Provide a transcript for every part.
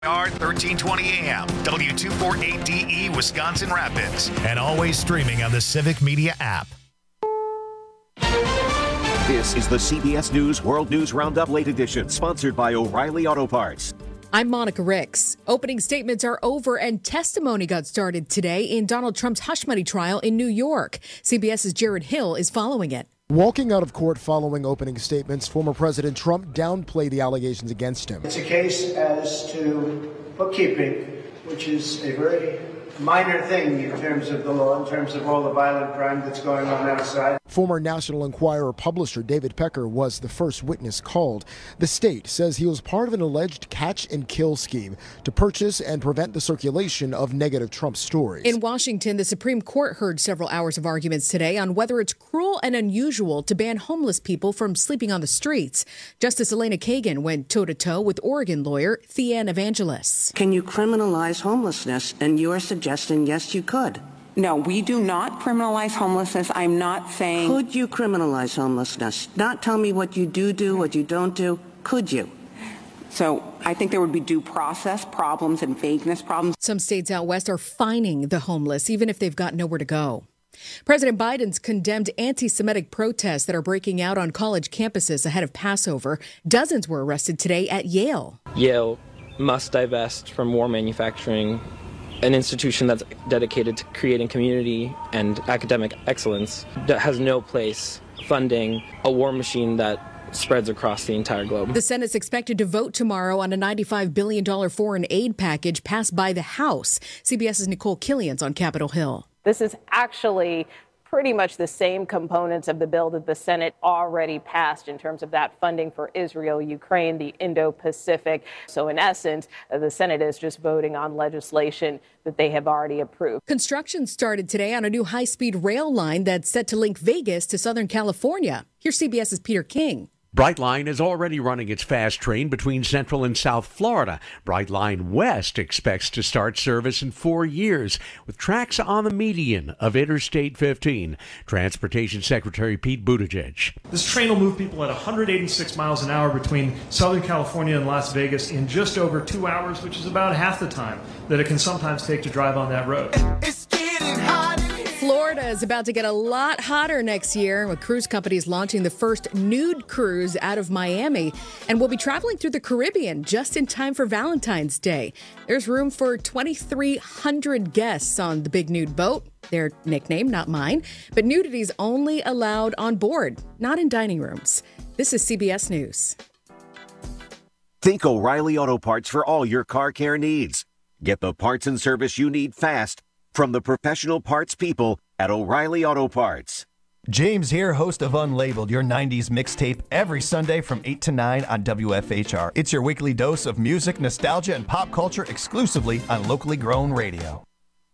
1320 AM, W248DE, Wisconsin Rapids, and always streaming on the Civic Media app. This is the CBS News World News Roundup Late Edition, sponsored by O'Reilly Auto Parts. I'm Monica Ricks. Opening statements are over and testimony got started today in Donald Trump's hush money trial in New York. CBS's Jared Hill is following it. Walking out of court following opening statements, former President Trump downplayed the allegations against him. It's a case as to bookkeeping, which is a very minor thing in terms of the law, in terms of all the violent crime that's going on outside. Former National Enquirer publisher David Pecker was the first witness called. The state says he was part of an alleged catch-and-kill scheme to purchase and prevent the circulation of negative Trump stories. In Washington, the Supreme Court heard several hours of arguments today on whether it's cruel and unusual to ban homeless people from sleeping on the streets. Justice Elena Kagan went toe-to-toe with Oregon lawyer Theanne Evangelos. Can you criminalize homelessness? And you are suggesting, yes, you could. No, we do not criminalize homelessness. I'm not saying... Could you criminalize homelessness? Not tell me what you do, what you don't do. Could you? So I think there would be due process problems and vagueness problems. Some states out west are fining the homeless, even if they've got nowhere to go. President Biden's condemned anti-Semitic protests that are breaking out on college campuses ahead of Passover. Dozens were arrested today at Yale. Yale must divest from war manufacturing, an institution that's dedicated to creating community and academic excellence that has no place funding a war machine that spreads across the entire globe. The Senate's expected to vote tomorrow on a $95 billion foreign aid package passed by the House. CBS's Nicole Killian's on Capitol Hill. This is actually pretty much the same components of the bill that the Senate already passed in terms of that funding for Israel, Ukraine, the Indo-Pacific. So in essence, the Senate is just voting on legislation that they have already approved. Construction started today on a new high-speed rail line that's set to link Vegas to Southern California. Here's CBS's Peter King. Brightline is already running its fast train between Central and South Florida. Brightline West expects to start service in 4 years, with tracks on the median of Interstate 15. Transportation Secretary Pete Buttigieg. This train will move people at 186 miles an hour between Southern California and Las Vegas in just over 2 hours, which is about half the time that it can sometimes take to drive on that road. It's getting hot. Florida is about to get a lot hotter next year, with cruise companies launching the first nude cruise out of Miami. And we'll be traveling through the Caribbean just in time for Valentine's Day. There's room for 2,300 guests on the big nude boat. Their nickname, not mine. But nudity is only allowed on board, not in dining rooms. This is CBS News. Think O'Reilly Auto Parts for all your car care needs. Get the parts and service you need fast from the professional parts people at O'Reilly Auto Parts. James here, host of Unlabeled, your 90s mixtape, every Sunday from 8 to 9 on WFHR. It's your weekly dose of music, nostalgia, and pop culture exclusively on locally grown radio.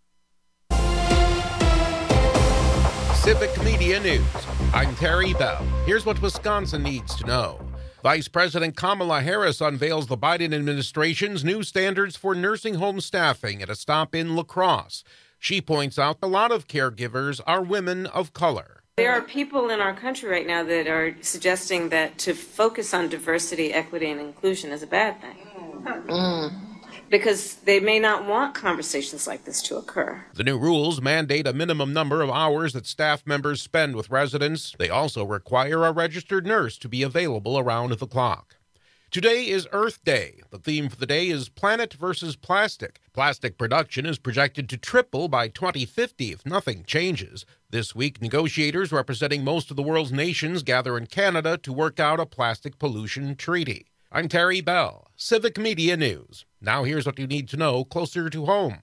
Civic Media News. I'm Terry Bell. Here's what Wisconsin needs to know. Vice President Kamala Harris unveils the Biden administration's new standards for nursing home staffing at a stop in La Crosse. She points out a lot of caregivers are women of color. There are people in our country right now that are suggesting that to focus on diversity, equity, and inclusion is a bad thing. Because they may not want conversations like this to occur. The new rules mandate a minimum number of hours that staff members spend with residents. They also require a registered nurse to be available around the clock. Today is Earth Day. The theme for the day is Planet versus Plastic. Plastic production is projected to triple by 2050 if nothing changes. This week, negotiators representing most of the world's nations gather in Canada to work out a plastic pollution treaty. I'm Terry Bell, Civic Media News. Now here's what you need to know closer to home.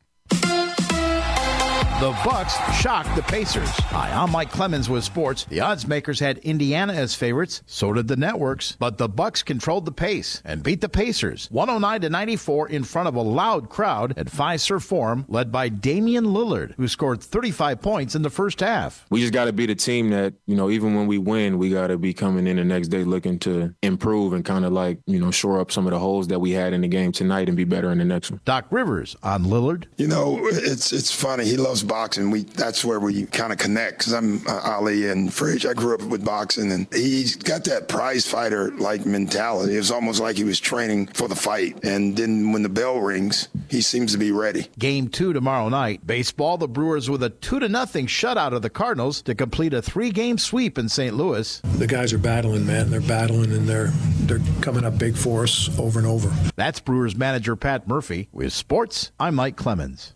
The Bucks shocked the Pacers. Hi, I'm Mike Clemens with sports. The odds makers had Indiana as favorites, so did the networks, but the Bucks controlled the pace and beat the Pacers 109-94 in front of a loud crowd at Fiserv Forum, led by Damian Lillard, who scored 35 points in the first half. We just got to be the team that, even when we win, we got to be coming in the next day looking to improve and kind of shore up some of the holes that we had in the game tonight and be better in the next one. Doc Rivers on Lillard. It's funny. He loves boxing, that's where we kind of connect, because I'm Ali and Fridge. I grew up with boxing, and he's got that prize fighter-like mentality. It was almost like he was training for the fight, and then when the bell rings, he seems to be ready. Game 2 tomorrow night. Baseball, the Brewers with a 2-0 shutout of the Cardinals to complete a 3-game sweep in St. Louis. The guys are battling, man. They're battling, and they're coming up big for us over and over. That's Brewers manager Pat Murphy. With sports, I'm Mike Clemens.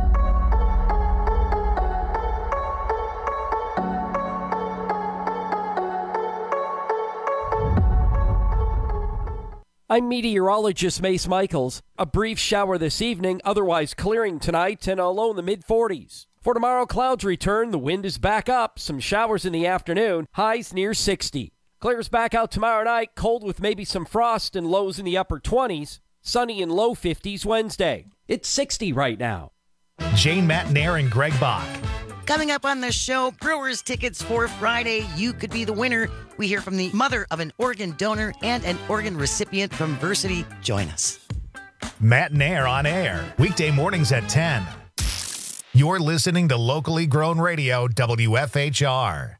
I'm meteorologist Mace Michaels. A brief shower this evening, otherwise clearing tonight and a low in the mid-40s. For tomorrow, clouds return. The wind is back up. Some showers in the afternoon. Highs near 60. Clears back out tomorrow night. Cold with maybe some frost and lows in the upper 20s. Sunny and low 50s Wednesday. It's 60 right now. Jane Matnair and Greg Bach. Coming up on the show, Brewers tickets for Friday. You could be the winner. We hear from the mother of an organ donor and an organ recipient from Versity. Join us. Matnair on air, weekday mornings at 10. You're listening to locally grown radio, WFHR.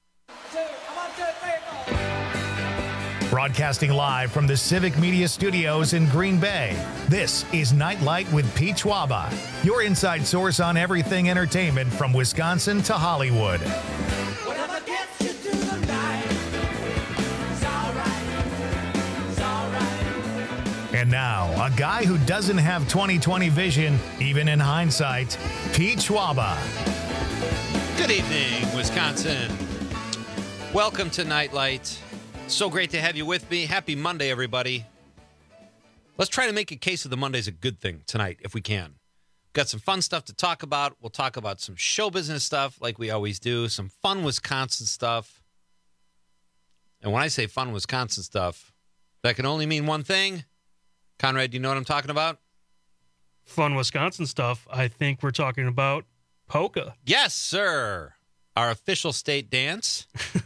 Broadcasting live from the Civic Media Studios in Green Bay, this is Nightlight with Pete Schwaba, your inside source on everything entertainment from Wisconsin to Hollywood. Whatever gets you through the night, it's all right, it's all right. And now, a guy who doesn't have 20/20 vision, even in hindsight, Pete Schwaba. Good evening, Wisconsin. Welcome to Nightlight. So great to have you with me. Happy Monday, everybody. Let's try to make a case of the Monday's a good thing tonight, if we can. Got some fun stuff to talk about. We'll talk about some show business stuff, like we always do. Some fun Wisconsin stuff. And when I say fun Wisconsin stuff, that can only mean one thing. Conrad, do you know what I'm talking about? Fun Wisconsin stuff. I think we're talking about polka. Yes, sir. Our official state dance.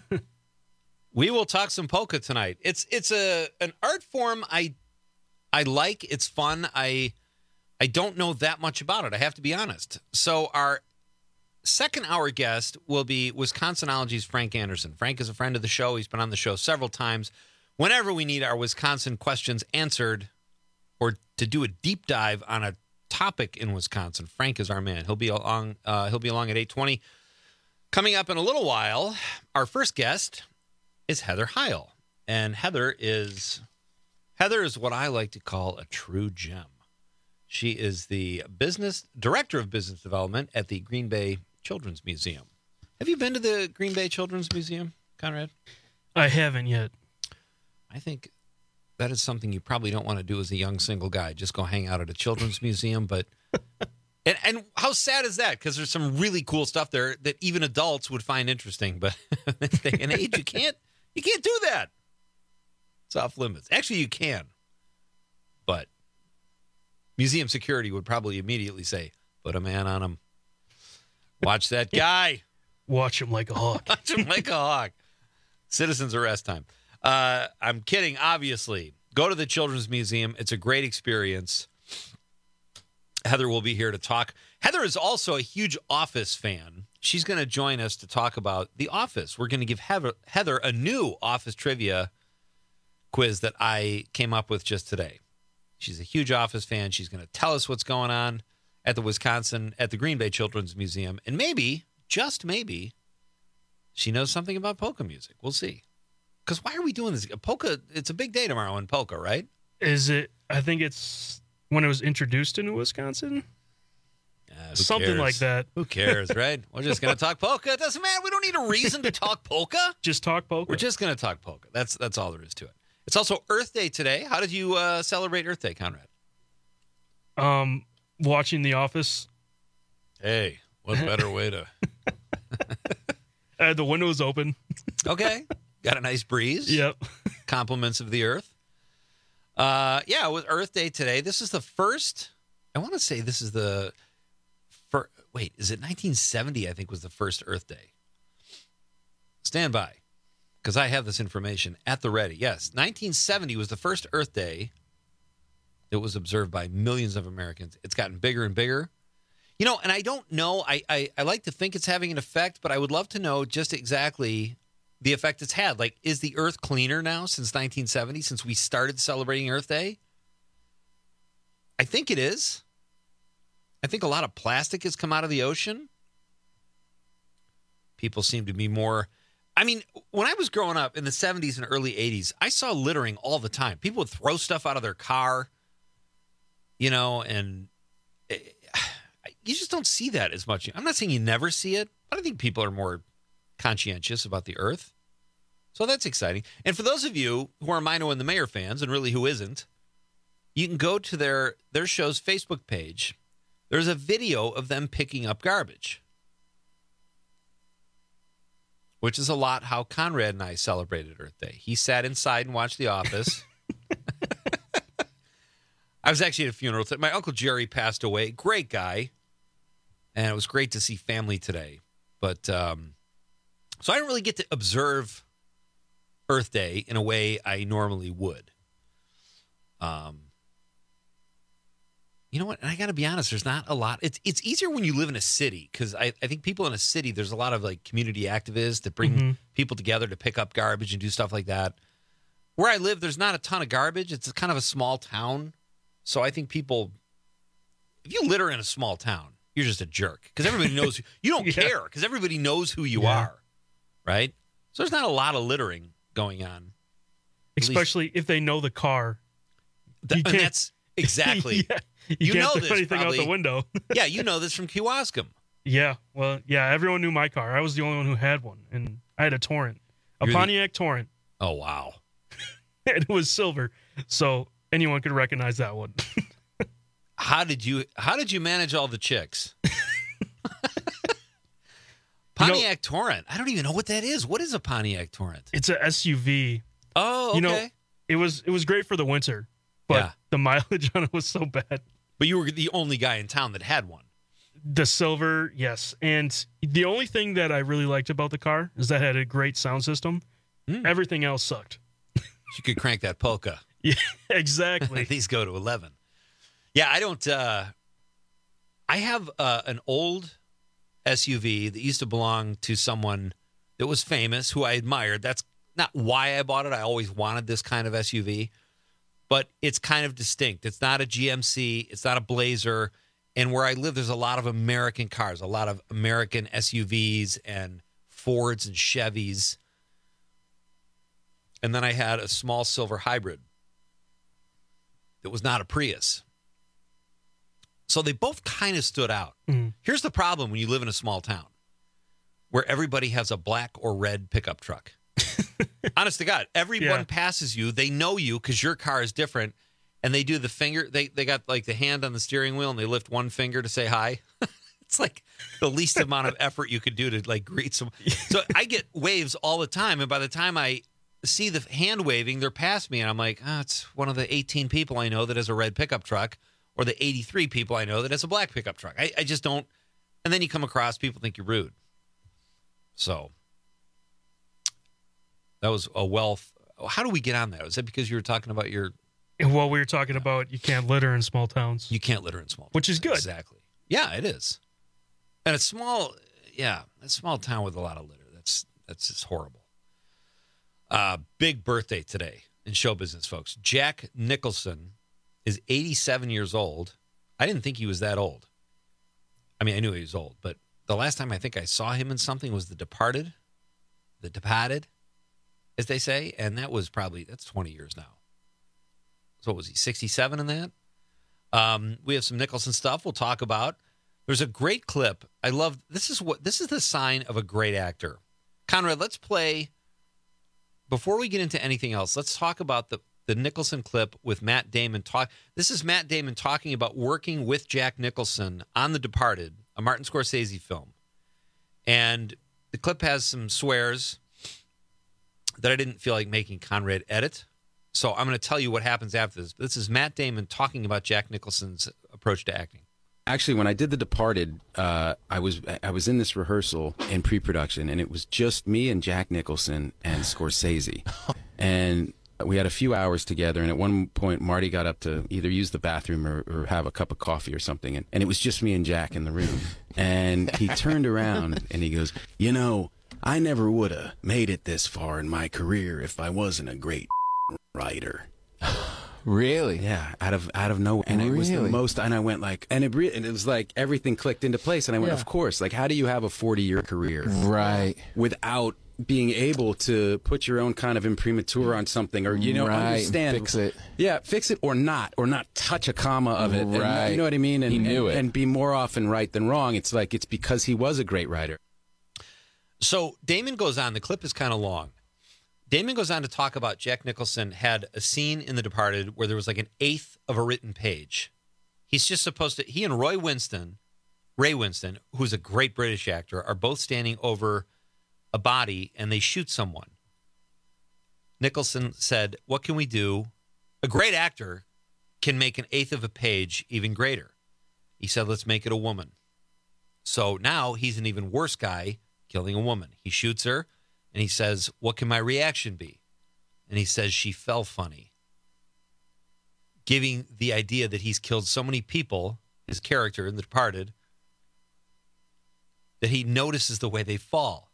We will talk some polka tonight. It's an art form I like. It's fun. I don't know that much about it. I have to be honest. So our second hour guest will be Wisconsinology's Frank Anderson. Frank is a friend of the show. He's been on the show several times. Whenever we need our Wisconsin questions answered or to do a deep dive on a topic in Wisconsin, Frank is our man. He'll be along at 8:20. Coming up in a little while, our first guest is Heather Heil. And Heather is what I like to call a true gem. She is the director of business development at the Green Bay Children's Museum. Have you been to the Green Bay Children's Museum, Conrad? I haven't yet. I think that is something you probably don't want to do as a young single guy. Just go hang out at a children's museum. But and how sad is that? Because there's some really cool stuff there that even adults would find interesting. But in this day and age, you can't do that. It's off limits. Actually, you can. But museum security would probably immediately say, put a man on him. Watch that guy. Watch him like a hawk. Watch him like a hawk. Citizens arrest time. I'm kidding, obviously. Go to the Children's Museum. It's a great experience. Heather will be here to talk. Heather is also a huge Office fan. She's going to join us to talk about The Office. We're going to give Heather a new Office trivia quiz that I came up with just today. She's a huge Office fan. She's going to tell us what's going on at the Green Bay Children's Museum. And maybe, just maybe, she knows something about polka music. We'll see. Because why are we doing this? Polka, it's a big day tomorrow in polka, right? Is it? I think it's when it was introduced into Wisconsin. Something like that. Who cares, right? We're just going to talk polka. It doesn't matter. We don't need a reason to talk polka. Just talk polka. We're just going to talk polka. That's all there is to it. It's also Earth Day today. How did you celebrate Earth Day, Conrad? Watching The Office. Hey, what better way to... The window was open. Okay. Got a nice breeze. Yep. Compliments of the earth. Yeah, with Earth Day today. This is the first... I want to say this is the... Wait, is it 1970, I think, was the first Earth Day? Stand by, because I have this information at the ready. Yes, 1970 was the first Earth Day that was observed by millions of Americans. It's gotten bigger and bigger. And I don't know. I like to think it's having an effect, but I would love to know just exactly the effect it's had. Like, is the Earth cleaner now since 1970, since we started celebrating Earth Day? I think it is. I think a lot of plastic has come out of the ocean. People seem to be more... I mean, when I was growing up in the 70s and early 80s, I saw littering all the time. People would throw stuff out of their car, and you just don't see that as much. I'm not saying you never see it, but I think people are more conscientious about the Earth. So that's exciting. And for those of you who are Mino and the Mayor fans, and really who isn't, you can go to their show's Facebook page. There's a video of them picking up garbage, which is a lot how Conrad and I celebrated Earth Day. He sat inside and watched The Office. I was actually at a funeral. My Uncle Jerry passed away. Great guy. And it was great to see family today. But so I didn't really get to observe Earth Day in a way I normally would. You know what? And I got to be honest, there's not a lot. It's easier when you live in a city, because I think people in a city, there's a lot of like community activists that bring people together to pick up garbage and do stuff like that. Where I live, there's not a ton of garbage. It's kind of a small town. So I think people, if you litter in a small town, you're just a jerk, because everybody knows you don't care, because everybody knows who you are, right? So there's not a lot of littering going on, especially if they know the car. And that's exactly. You know can't this throw anything probably, out the window. Yeah, you know this from Kewaskum. Yeah, well, yeah, everyone knew my car. I was the only one who had one, and I had a Torrent, a Pontiac Torrent. Oh wow! And it was silver, so anyone could recognize that one. How did you manage all the chicks? Pontiac Torrent. I don't even know what that is. What is a Pontiac Torrent? It's a SUV. Oh, okay. It was great for the winter, but the mileage on it was so bad. But you were the only guy in town that had one. The silver, yes. And the only thing that I really liked about the car is that it had a great sound system. Everything else sucked. You could crank that polka. Yeah, exactly. These go to 11. Yeah, I don't... I have an old SUV that used to belong to someone that was famous, who I admired. That's not why I bought it. I always wanted this kind of SUV. But it's kind of distinct. It's not a GMC. It's not a Blazer. And where I live, there's a lot of American cars, a lot of American SUVs and Fords and Chevys. And then I had a small silver hybrid that was not a Prius. So they both kind of stood out. Here's the problem when you live in a small town where everybody has a black or red pickup truck. Honest to God, everyone passes you. They know you because your car is different. And they do the finger. They got like the hand on the steering wheel and they lift one finger to say hi. It's like the least amount of effort you could do to like greet someone. So I get waves all the time. And by the time I see the hand waving, they're past me. And I'm like, it's one of the 18 people I know that has a red pickup truck, or the 83 people I know that has a black pickup truck. I just don't. And then you come across people think you're rude. So that was a wealth. How do we get on that? Was that because you were talking about your... Well, we were talking about you can't litter in small towns. You can't litter in small towns. Which is good. Exactly. Yeah, it is. And a small town with a lot of litter. That's just horrible. Big birthday today in show business, folks. Jack Nicholson is 87 years old. I didn't think he was that old. I mean, I knew he was old, but the last time I think I saw him in something was The Departed, as they say, and that's 20 years now. So what was he, 67 in that? We have some Nicholson stuff we'll talk about. There's a great clip. I love, this is the sign of a great actor. Conrad, let's play, before we get into anything else, let's talk about the Nicholson clip with Matt Damon. This is Matt Damon talking about working with Jack Nicholson on The Departed, a Martin Scorsese film. And the clip has some swears that I didn't feel like making Conrad edit. So I'm going to tell you what happens after this. This is Matt Damon talking about Jack Nicholson's approach to acting. Actually, when I did The Departed, I was in this rehearsal in pre-production, and it was just me and Jack Nicholson and Scorsese. And We had a few hours together, and at one point, Marty got up to either use the bathroom or have a cup of coffee or something, and it was just me and Jack in the room. And he turned around, and he goes, you know, I never would have made it this far in my career if I wasn't a great writer. Really? Yeah, out of nowhere. And it was the most, and I went like, and it was like everything clicked into place, and I went, of course, like, how do you have a 40-year career? Right. Without being able to put your own kind of imprimatur on something, or, you know, understand. Fix it. Yeah, fix it or not touch a comma of it. Right. And, you know what I mean? And, he knew it. And be more often right than wrong. It's like, it's because he was a great writer. So Damon goes on, the clip is kind of long. Damon goes on to talk about Jack Nicholson had a scene in The Departed where there was like an eighth of a written page. He's just supposed to, he and Ray Winston, who's a great British actor, are both standing over a body and they shoot someone. Nicholson said, what can we do? A great actor can make an eighth of a page even greater. He said, let's make it a woman. So now he's an even worse guy killing a woman. He shoots her and he says, what can my reaction be? And he says, she fell funny. Giving the idea that he's killed so many people, his character in The Departed, that he notices the way they fall.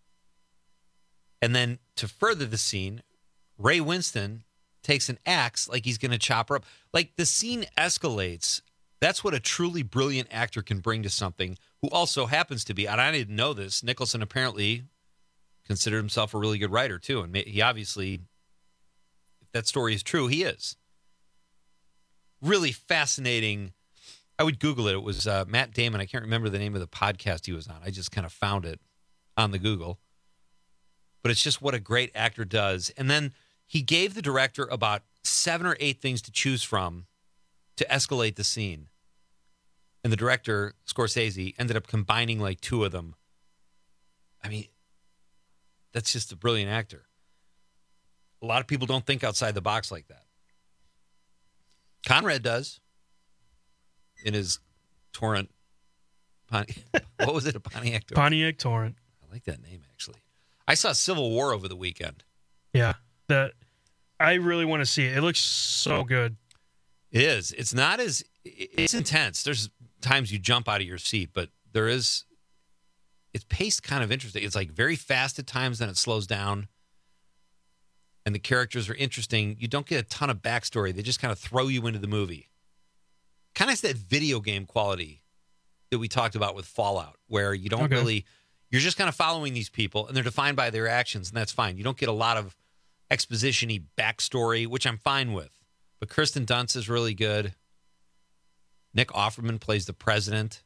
And then to further the scene, Ray Winston takes an axe like he's going to chop her up. Like the scene escalates. That's what a truly brilliant actor can bring to something, who also happens to be, and I didn't know this, Nicholson apparently considered himself a really good writer too. And he obviously, if that story is true, he is. Really fascinating. I would Google it. It was Matt Damon. I can't remember the name of the podcast he was on. I just kind of found it on the Google. But it's just what a great actor does. And then he gave the director about 7 or 8 things to choose from to escalate the scene. And the director, Scorsese, ended up combining like 2 of them. I mean, that's just a brilliant actor. A lot of people don't think outside the box like that. Conrad does. In his Torrent. What was it? A Pontiac Torrent? Pontiac Torrent. I like that name, actually. I saw Civil War over the weekend. Yeah. I really want to see it. It looks so good. It is. It's not as... It's intense. There's times you jump out of your seat, but there is... It's paced kind of interesting. It's like very fast at times, then it slows down. And the characters are interesting. You don't get a ton of backstory. They just kind of throw you into the movie. Kind of has that video game quality that we talked about with Fallout, where you don't really... You're just kind of following these people, and they're defined by their actions, and that's fine. You don't get a lot of exposition-y backstory, which I'm fine with. But Kirsten Dunst is really good. Nick Offerman plays the president.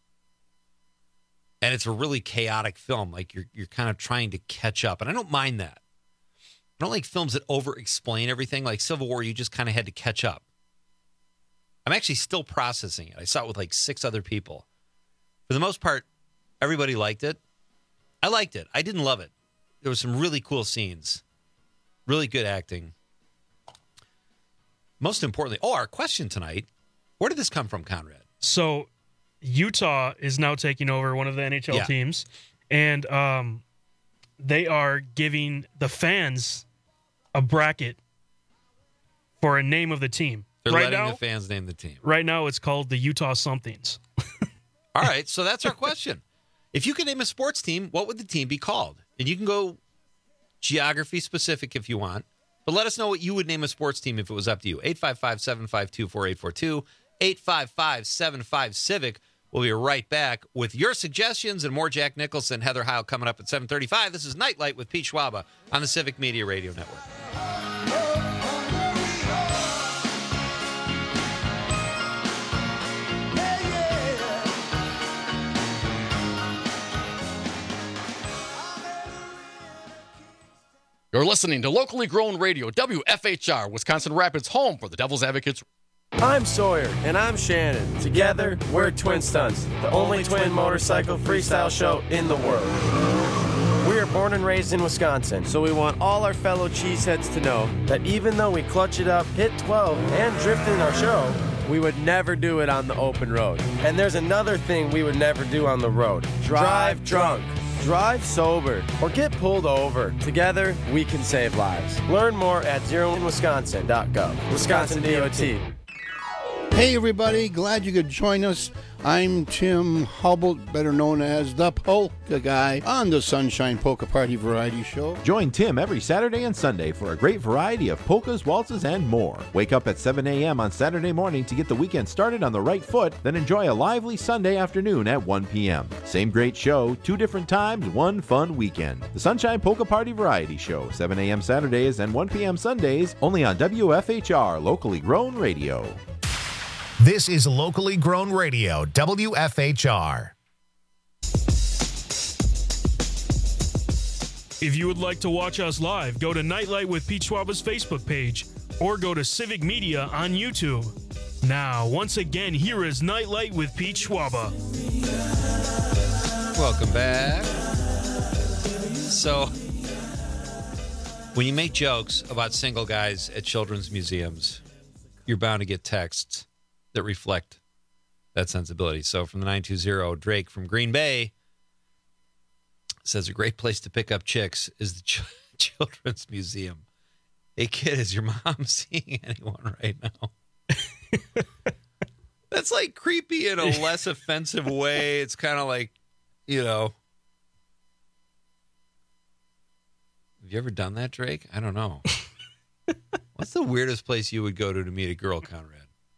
And it's a really chaotic film. Like, you're kind of trying to catch up. And I don't mind that. I don't like films that over-explain everything. Like Civil War, you just kind of had to catch up. I'm actually still processing it. I saw it with like 6 other people. For the most part, everybody liked it. I liked it. I didn't love it. There was some really cool scenes. Really good acting. Most importantly, our question tonight, where did this come from, Conrad? So Utah is now taking over one of the NHL teams, and they are giving the fans a bracket for a name of the team. They're letting the fans name the team. Right now, it's called the Utah Somethings. All right, so that's our question. If you could name a sports team, what would the team be called? And you can go geography specific if you want, but let us know what you would name a sports team if it was up to you. 855-752-4842, 855-75-CIVIC. We'll be right back with your suggestions and more Jack Nicholson, Heather Heil coming up at 7:35. This is Nightlight with Pete Schwaba on the Civic Media Radio Network. You're listening to locally grown radio, WFHR, Wisconsin Rapids, home for the Devil's Advocates. I'm Sawyer, and I'm Shannon. Together, we're Twin Stunts, the only twin motorcycle freestyle show in the world. We are born and raised in Wisconsin, so we want all our fellow cheeseheads to know that even though we clutch it up, hit 12, and drift in our show, we would never do it on the open road. And there's another thing we would never do on the road. Drive drunk. Drive sober or get pulled over. Together, we can save lives. Learn more at zeroinwisconsin.gov. Wisconsin DOT. Hey everybody, glad you could join us. I'm Tim Hubble, better known as the Polka Guy, on the Sunshine Polka Party Variety Show. Join Tim every Saturday and Sunday for a great variety of polkas, waltzes, and more. Wake up at 7 a.m. on Saturday morning to get the weekend started on the right foot, then enjoy a lively Sunday afternoon at 1 p.m. Same great show, 2 different times, one fun weekend. The Sunshine Polka Party Variety Show, 7 a.m. Saturdays and 1 p.m. Sundays, only on WFHR, locally grown radio. This is locally grown radio, WFHR. If you would like to watch us live, go to Nightlight with Pete Schwaba's Facebook page or go to Civic Media on YouTube. Now, once again, here is Nightlight with Pete Schwaba. Welcome back. So, when you make jokes about single guys at children's museums, you're bound to get texts that reflect that sensibility. So from the 920, Drake from Green Bay says a great place to pick up chicks is the Children's Museum. Hey, kid, is your mom seeing anyone right now? That's like creepy in a less offensive way. It's kind of like, you know. Have you ever done that, Drake? I don't know. What's the weirdest place you would go to meet a girl, Conrad?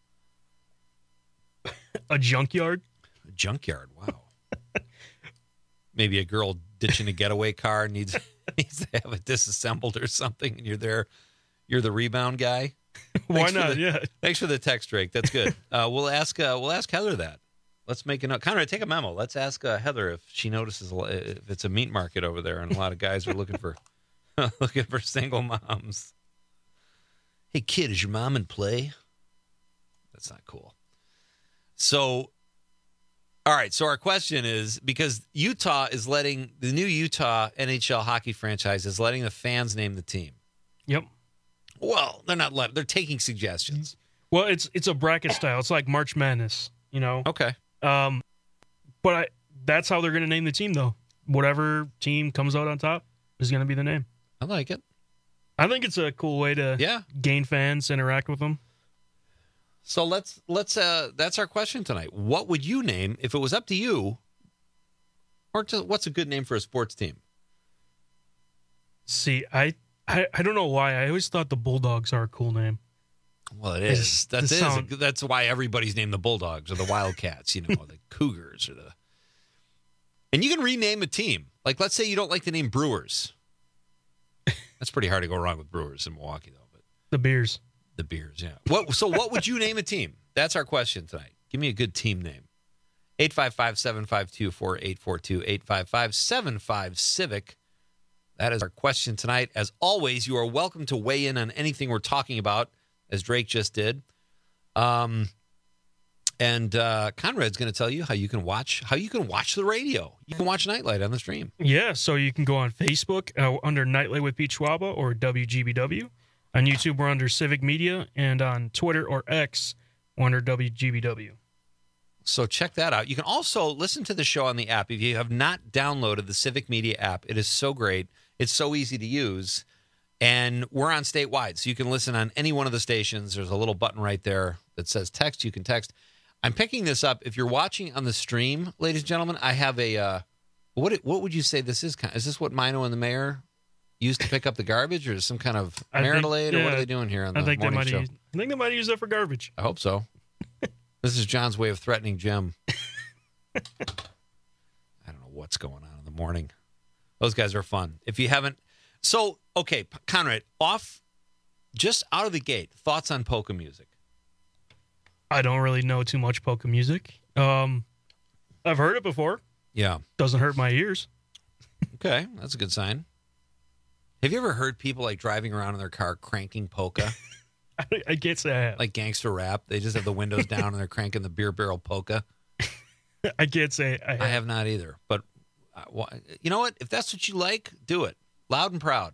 A junkyard? A junkyard, wow. Maybe a girl ditching a getaway car needs to have it disassembled or something, and you're there. You're the rebound guy. Why not? Yeah. Thanks for the text, Drake. That's good. We'll ask Heather that. Let's make a note. Conrad, take a memo. Let's ask Heather if she notices if it's a meat market over there, and a lot of guys are looking for single moms. Hey, kid, is your mom in play? That's not cool. So, all right. So our question is, because Utah is letting the new Utah NHL hockey franchise is letting the fans name the team. Yep. Well, they're not letting. They're taking suggestions. Well, it's a bracket style. It's like March Madness, you know. Okay. But that's how they're going to name the team, though. Whatever team comes out on top is going to be the name. I like it. I think it's a cool way to gain fans, interact with them. So let's that's our question tonight. What would you name if it was up to you? Or what's a good name for a sports team? See, I don't know why. I always thought the Bulldogs are a cool name. Well, it is. That's why everybody's named the Bulldogs or the Wildcats, you know, the Cougars or the. And you can rename a team. Like, let's say you don't like the name Brewers. That's pretty hard to go wrong with Brewers in Milwaukee, though. But the Beers. The Beers, yeah. So what would you name a team? That's our question tonight. Give me a good team name. 855-752-4842, 855-75-CIVIC. That is our question tonight. As always, you are welcome to weigh in on anything we're talking about, as Drake just did. And Conrad's going to tell you how you can watch the radio. You can watch Nightlight on the stream. Yeah, so you can go on Facebook under Nightlight with Pete Schwaba or WGBW. On YouTube, we're under Civic Media, and on Twitter or X, we're under WGBW. So check that out. You can also listen to the show on the app. If you have not downloaded the Civic Media app, it is so great. It's so easy to use. And we're on statewide, so you can listen on any one of the stations. There's a little button right there that says text. You can text. I'm picking this up. If you're watching on the stream, ladies and gentlemen, I have a what would you say this is? Is this what Mino and the mayor used to pick up the garbage, or is some kind of marital aid, or what are they doing here on the morning show? I think they might use that for garbage. I hope so. This is John's way of threatening Jim. I don't know what's going on in the morning. Those guys are fun. If you haven't, so okay, Conrad, just out of the gate, thoughts on polka music? I don't really know too much polka music. I've heard it before. Yeah, doesn't hurt my ears. Okay, that's a good sign. Have you ever heard people like driving around in their car cranking polka? I can't say I have. Like gangster rap. They just have the windows down and they're cranking the beer barrel polka. I can't say I have. I have not either. But you know what? If that's what you like, do it. Loud and proud.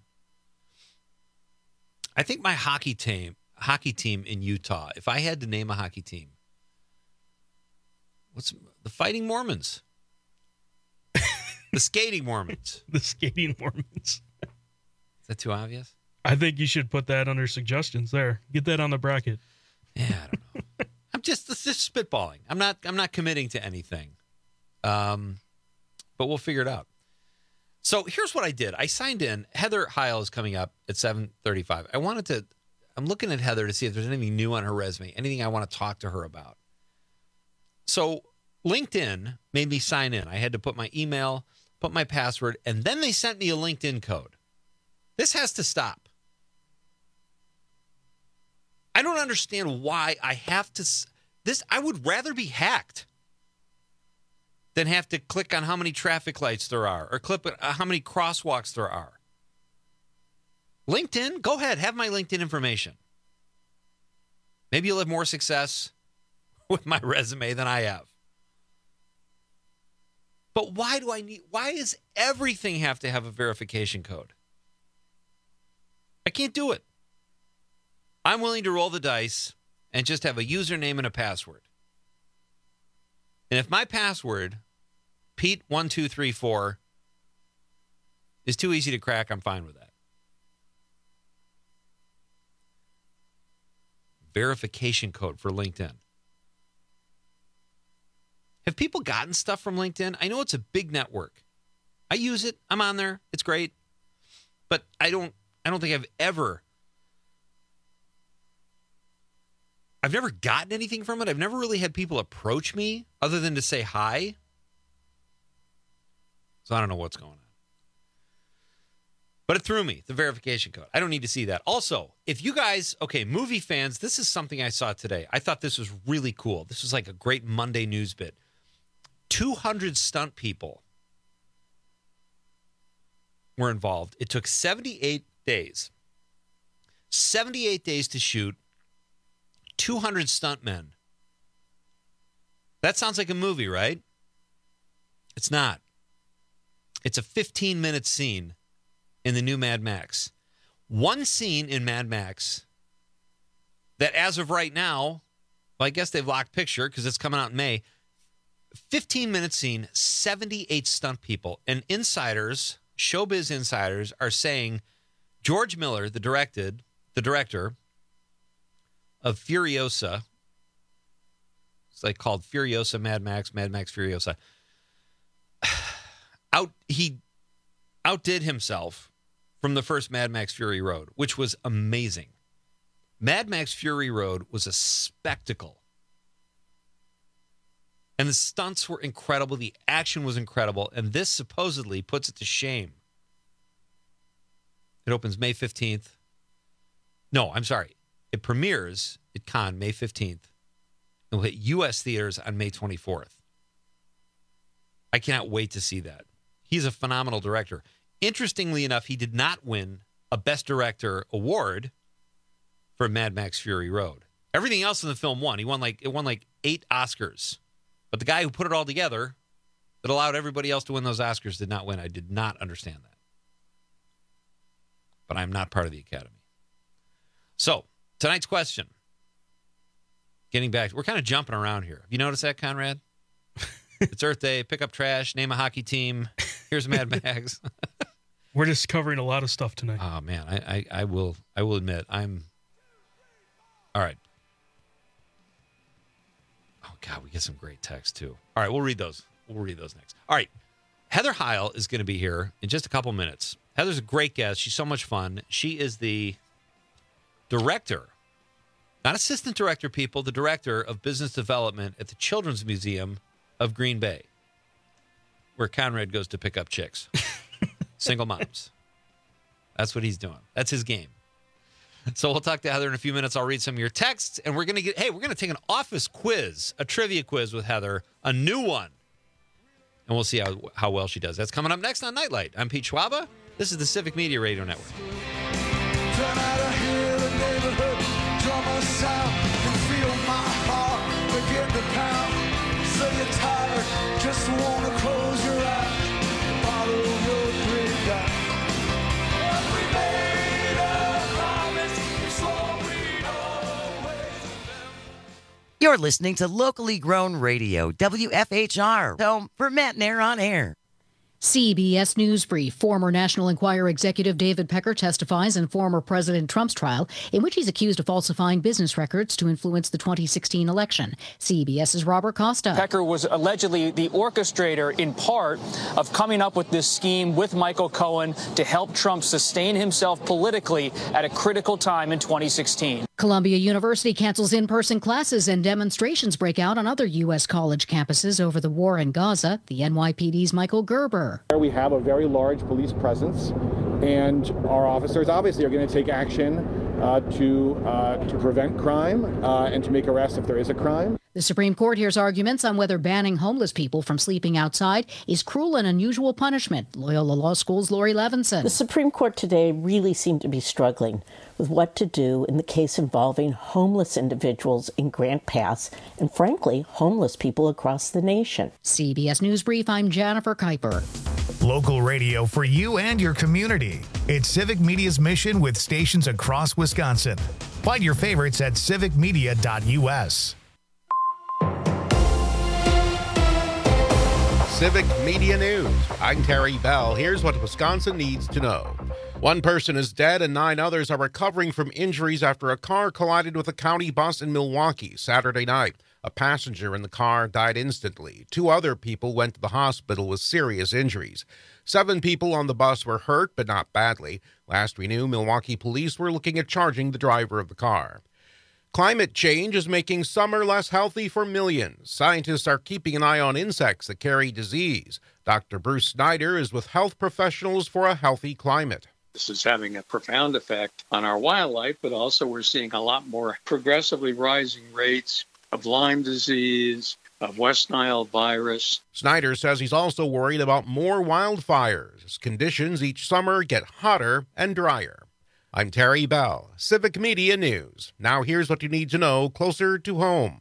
I think my hockey team in Utah, if I had to name a hockey team, what's the Fighting Mormons? The Skating Mormons. The Skating Mormons. Is that too obvious? I think you should put that under suggestions there. Get that on the bracket. Yeah, I don't know. I'm just spitballing. I'm not committing to anything. But we'll figure it out. So here's what I did. I signed in. Heather Heil is coming up at 7:35. I'm looking at Heather to see if there's anything new on her resume, anything I want to talk to her about. So LinkedIn made me sign in. I had to put my email, put my password, and then they sent me a LinkedIn code. This has to stop. I don't understand why I have to. I would rather be hacked than have to click on how many traffic lights there are or click on how many crosswalks there are. LinkedIn, go ahead, have my LinkedIn information. Maybe you'll have more success with my resume than I have. But why does everything have to have a verification code? I can't do it. I'm willing to roll the dice and just have a username and a password. And if my password, Pete1234, is too easy to crack, I'm fine with that. Verification code for LinkedIn. Have people gotten stuff from LinkedIn? I know it's a big network. I use it. I'm on there. It's great. But I don't think I've never gotten anything from it. I've never really had people approach me other than to say hi. So I don't know what's going on. But it threw me, the verification code. I don't need to see that. Also, if you guys, movie fans, this is something I saw today. I thought this was really cool. This was like a great Monday news bit. 200 stunt people were involved. It took 78 days. 78 days to shoot 200 stuntmen. That sounds like a movie, right? It's not. It's a 15-minute scene in the new Mad Max. One scene in Mad Max that as of right now, well, I guess they've locked picture because it's coming out in May. 15-minute scene, 78 stunt people. And insiders, showbiz insiders, are saying George Miller, the director of Furiosa, it's like called Furiosa Mad Max Furiosa, he outdid himself from the first Mad Max Fury Road, which was amazing. Mad Max Fury Road was a spectacle. And the stunts were incredible. The action was incredible. And this supposedly puts it to shame. It opens May 15th. No, I'm sorry. It premieres at Cannes May 15th. It will hit U.S. theaters on May 24th. I cannot wait to see that. He's a phenomenal director. Interestingly enough, he did not win a Best Director award for Mad Max Fury Road. Everything else in the film won. It won like 8 Oscars. But the guy who put it all together that allowed everybody else to win those Oscars did not win. I did not understand that. But I'm not part of the Academy. So, tonight's question. Getting back, we're kind of jumping around here. Have you noticed that, Conrad? It's Earth Day. Pick up trash. Name a hockey team. Here's Mad Max. We're just covering a lot of stuff tonight. Oh man, I will admit I'm. All right. Oh God, we get some great text too. All right, we'll read those. We'll read those next. All right, Heather Heil is going to be here in just a couple minutes. Heather's a great guest. She's so much fun. She is the director, not assistant director, people, the director of business development at the Children's Museum of Green Bay, where Conrad goes to pick up chicks, single moms. That's what he's doing. That's his game. So we'll talk to Heather in a few minutes. I'll read some of your texts, and we're going to take an office quiz, a trivia quiz with Heather, a new one, and we'll see how well she does. That's coming up next on Nightlight. I'm Pete Schwaba. This is the Civic Media Radio Network. Turn out to hear the neighborhood drummer sound and feel my heart begin to pound. So you're tired, just wanna close your eyes, follow your dream down. We made a promise, so we always. You're listening to locally grown radio, WFHR, home for Matt Nair on Air. CBS News Brief. Former National Enquirer executive David Pecker testifies in former President Trump's trial, in which he's accused of falsifying business records to influence the 2016 election. CBS's Robert Costa. Pecker was allegedly the orchestrator, in part, of coming up with this scheme with Michael Cohen to help Trump sustain himself politically at a critical time in 2016. Columbia University cancels in-person classes and demonstrations break out on other U.S. college campuses over the war in Gaza. The NYPD's Michael Gerber. We have a very large police presence, and our officers obviously are going to take action to prevent crime and to make arrests if there is a crime. The Supreme Court hears arguments on whether banning homeless people from sleeping outside is cruel and unusual punishment. Loyola Law School's Lori Levinson. The Supreme Court today really seemed to be struggling with what to do in the case involving homeless individuals in Grant Pass and, frankly, homeless people across the nation. CBS News Brief, I'm Jennifer Kuiper. Local radio for you and your community. It's Civic Media's mission with stations across Wisconsin. Find your favorites at civicmedia.us. Civic Media News. I'm Terry Bell. Here's what Wisconsin needs to know. One person is dead and 9 others are recovering from injuries after a car collided with a county bus in Milwaukee Saturday night. A passenger in the car died instantly. 2 other people went to the hospital with serious injuries. 7 people on the bus were hurt, but not badly. Last we knew, Milwaukee police were looking at charging the driver of the car. Climate change is making summer less healthy for millions. Scientists are keeping an eye on insects that carry disease. Dr. Bruce Snyder is with Health Professionals for a Healthy Climate. This is having a profound effect on our wildlife, but also we're seeing a lot more progressively rising rates of Lyme disease, of West Nile virus. Snyder says he's also worried about more wildfires as conditions each summer get hotter and drier. I'm Terry Bell, Civic Media News. Now here's what you need to know closer to home.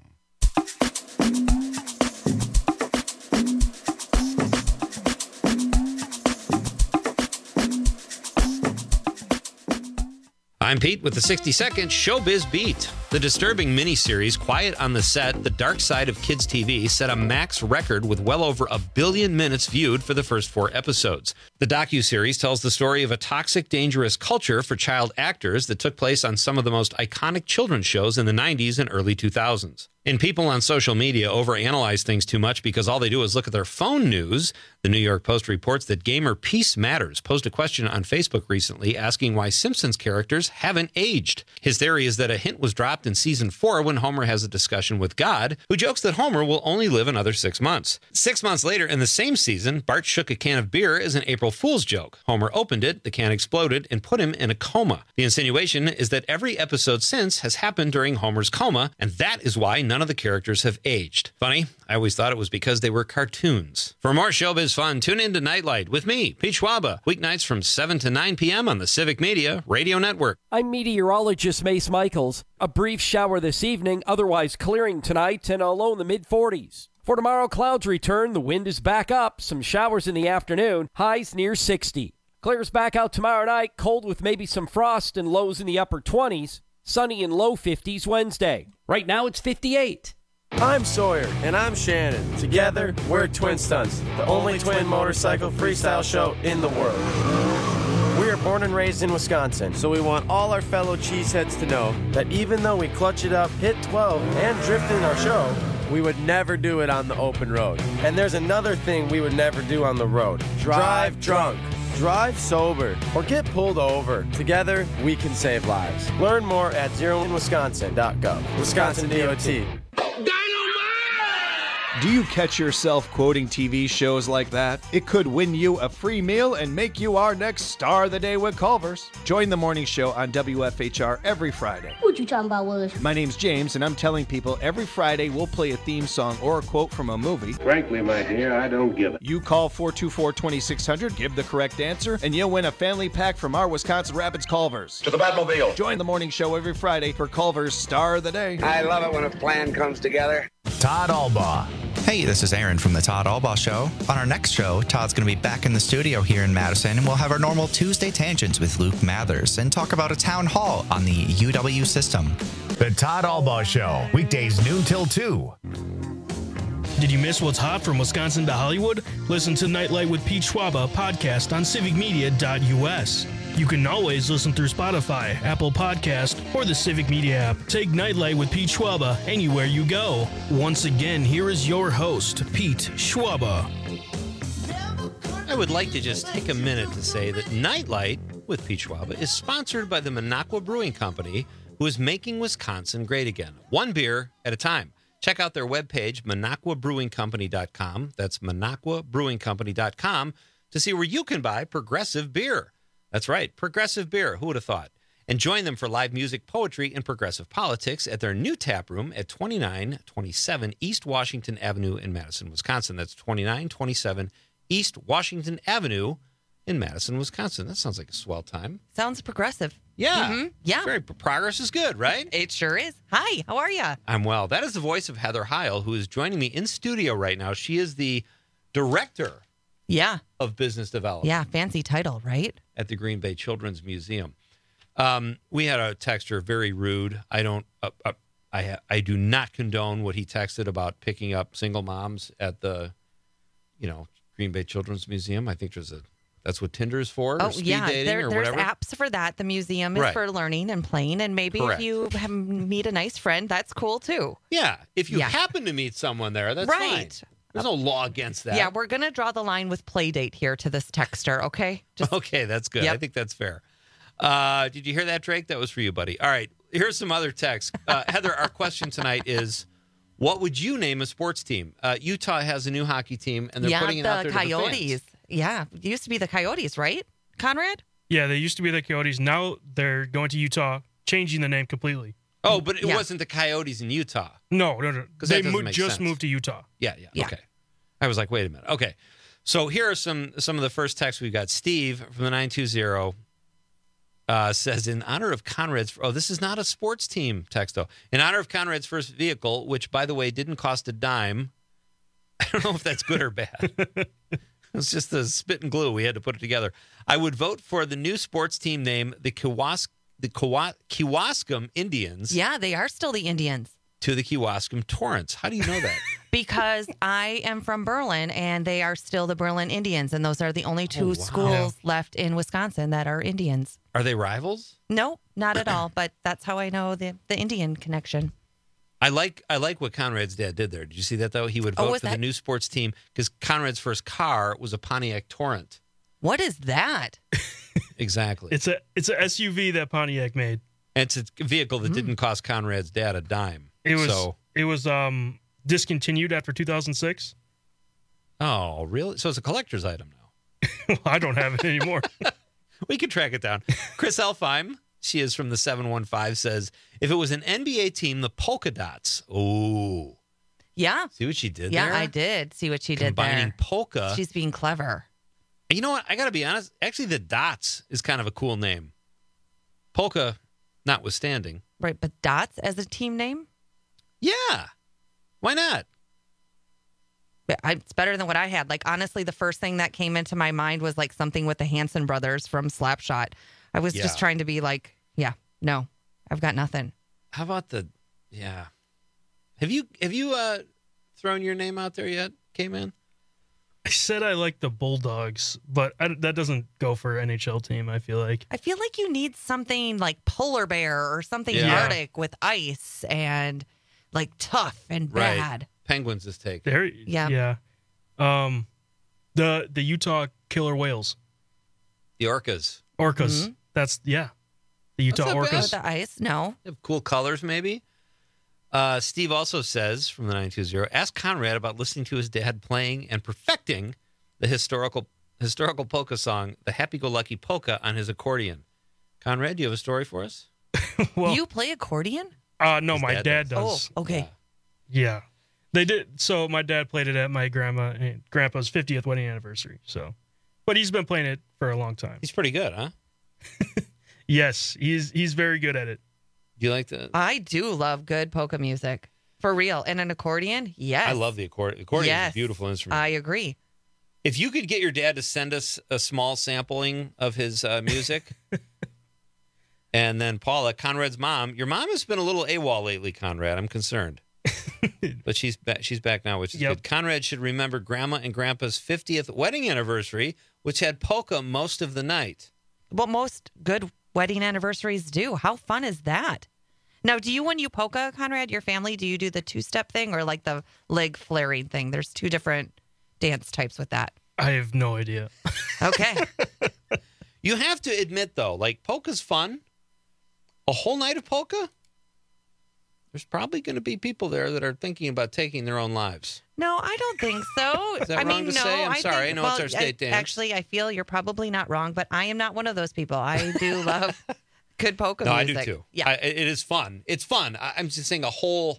I'm Pete with the 60-second Showbiz Beat. The disturbing miniseries Quiet on the Set, The Dark Side of Kids TV set a max record with well over 1 billion minutes viewed for the first 4 episodes. The docuseries tells the story of a toxic, dangerous culture for child actors that took place on some of the most iconic children's shows in the 90s and early 2000s. And people on social media overanalyze things too much because all they do is look at their phone news. The New York Post reports that gamer Peace Matters posed a question on Facebook recently asking why Simpsons characters haven't aged. His theory is that a hint was dropped in season 4 when Homer has a discussion with God, who jokes that Homer will only live another 6 months. 6 months later in the same season, Bart shook a can of beer as an April Fool's joke. Homer opened it, the can exploded, and put him in a coma. The insinuation is that every episode since has happened during Homer's coma, and that is why none of the characters have aged. Funny, I always thought it was because they were cartoons. For more showbiz fun, tune in to Nightlight with me, Pete Schwaba, weeknights from 7 to 9 p.m. on the Civic Media Radio Network. I'm meteorologist Mace Michaels. A brief shower this evening, otherwise clearing tonight and a low in the mid-40s. For tomorrow, clouds return. The wind is back up. Some showers in the afternoon. Highs near 60. Clears back out tomorrow night. Cold with maybe some frost and lows in the upper 20s. Sunny and low 50s Wednesday. Right now it's 58. I'm Sawyer. And I'm Shannon. Together, we're Twin Stunts, the only twin motorcycle freestyle show in the world. We are born and raised in Wisconsin, so we want all our fellow cheeseheads to know that even though we clutch it up, hit 12, and drift in our show, we would never do it on the open road. And there's another thing we would never do on the road. Drive drunk. Drive sober or get pulled over. Together, we can save lives. Learn more at zeroinwisconsin.gov. Wisconsin DOT. Do you catch yourself quoting TV shows like that? It could win you a free meal and make you our next star of the day with Culver's. Join the morning show on WFHR every Friday. What you talking about, Willis? My name's James, and I'm telling people every Friday we'll play a theme song or a quote from a movie. Frankly, my dear, I don't give it. You call 424-2600, give the correct answer, and you'll win a family pack from our Wisconsin Rapids Culver's. To the Batmobile. Join the morning show every Friday for Culver's Star of the Day. I love it when a plan comes together. Todd Albaugh. Hey, this is Aaron from the Todd Albaugh Show. On our next show, Todd's going to be back in the studio here in Madison, and we'll have our normal Tuesday Tangents with Luke Mathers and talk about a town hall on the UW system. The Todd Albaugh Show, weekdays noon till 2. Did you miss what's hot from Wisconsin to Hollywood? Listen to Nightlight with Pete Schwaba podcast on civicmedia.us. You can always listen through Spotify, Apple Podcast, or the Civic Media app. Take Nightlight with Pete Schwaba anywhere you go. Once again, here is your host, Pete Schwaba. I would like to just take a minute to say that Nightlight with Pete Schwaba is sponsored by the Minocqua Brewing Company, who is making Wisconsin great again, one beer at a time. Check out their webpage, MinocquaBrewingCompany.com. That's MinocquaBrewingCompany.com to see where you can buy Progressive beer. That's right, Progressive beer. Who would have thought? And join them for live music, poetry, and progressive politics at their new tap room at 2927 East Washington Avenue in Madison, Wisconsin. That's 2927 East Washington Avenue in Madison, Wisconsin. That sounds like a swell time. Sounds progressive. Yeah. Mm-hmm. Yeah. Progress is good, right? It sure is. Hi, how are you? I'm well. That is the voice of Heather Heil, who is joining me in studio right now. She is the director of business development. Yeah, fancy title, right? At the Green Bay Children's Museum. We had a texter, very rude. I do not condone what he texted about picking up single moms at the, Green Bay Children's Museum. I think that's what Tinder is for. Oh, or speed yeah. dating or There's whatever. apps for that. The museum is for learning and playing. And maybe Correct. if you meet a nice friend, that's cool too. Yeah. If you happen to meet someone there, that's fine. There's no law against that. Yeah, we're going to draw the line with play date here to this texter, okay? Okay, that's good. Yep. I think that's fair. Did you hear that, Drake? That was for you, buddy. All right, here's some other text. Heather, our question tonight is, what would you name a sports team? Utah has a new hockey team, and they're putting it out there to the Coyotes. fans. Yeah, it used to be the Coyotes, right, Conrad? Yeah, they used to be the Coyotes. Now they're going to Utah, changing the name completely. Oh, but it wasn't the Coyotes in Utah. No. They just moved to Utah. Yeah. Okay. I was like, wait a minute. Okay. So here are some of the first texts we've got. Steve from the 920 says, in honor of Conrad's... Oh, this is not a sports team text, though. In honor of Conrad's first vehicle, which, by the way, didn't cost a dime. I don't know if that's good or bad. It's just the spit and glue. We had to put it together. I would vote for the new sports team name, the Kewaskum Indians. Yeah, they are still the Indians. To the Kewaskum Torrents. How do you know that? Because I am from Berlin, and they are still the Berlin Indians, and those are the only two schools left in Wisconsin that are Indians. Are they rivals? No, not at all, but that's how I know the Indian connection. I like what Conrad's dad did there. Did you see that, though? He would vote for the new sports team because Conrad's first car was a Pontiac Torrent. What is that? Exactly. It's a SUV that Pontiac made. And it's a vehicle that didn't cost Conrad's dad a dime. It was discontinued after 2006. Oh, really? So it's a collector's item now. Well, I don't have it anymore. We can track it down. Chris Elfheim, she is from the 715, says, if it was an NBA team, the Polka Dots. Oh. Yeah. See what she did yeah, there? Yeah, I did see what she did there. Combining polka. She's being clever. You know what? I got to be honest. Actually, the Dots is kind of a cool name. Polka notwithstanding. Right, but Dots as a team name? Yeah. Why not? It's better than what I had. Like, honestly, the first thing that came into my mind was like something with the Hanson brothers from Slapshot. I was just trying to be like, no, I've got nothing. How about have you thrown your name out there yet, K-Man? I said I like the Bulldogs, but that doesn't go for NHL team, I feel like. I feel like you need something like Polar Bear or something Arctic with ice and like tough and bad. Penguins is take. Yeah. The Utah Killer Whales. The Orcas. Mm-hmm. That's, the Utah Orcas. The ice, no. They have cool colors, maybe. Steve also says, from the 920, ask Conrad about listening to his dad playing and perfecting the historical polka song, the Happy-Go-Lucky Polka, on his accordion. Conrad, do you have a story for us? Well, you play accordion? No, my dad does. Oh, okay. Yeah. They did. So my dad played it at my grandpa's 50th wedding anniversary. So, but he's been playing it for a long time. He's pretty good, huh? Yes, he's very good at it. Do you like that? I do love good polka music. For real. And an accordion? Yes. I love the accordion. Accordion is a beautiful instrument. I agree. If you could get your dad to send us a small sampling of his music, and then Paula, Conrad's mom, your mom has been a little AWOL lately, Conrad. I'm concerned. But she's back now, which is good. Conrad should remember Grandma and Grandpa's 50th wedding anniversary, which had polka most of the night. Well, most good wedding anniversaries do. How fun is that? Now, when you polka, Conrad, your family, do you do the two-step thing or like the leg flaring thing? There's two different dance types with that. I have no idea. Okay. You have to admit, though, like polka's fun. A whole night of polka? There's probably going to be people there that are thinking about taking their own lives. No, I don't think so. Is that wrong to say? I'm sorry. I know it's our state dance. Actually, I feel you're probably not wrong, but I am not one of those people. I do love good polka music. No, I do too. Yeah. It is fun. It's fun. I'm just saying a whole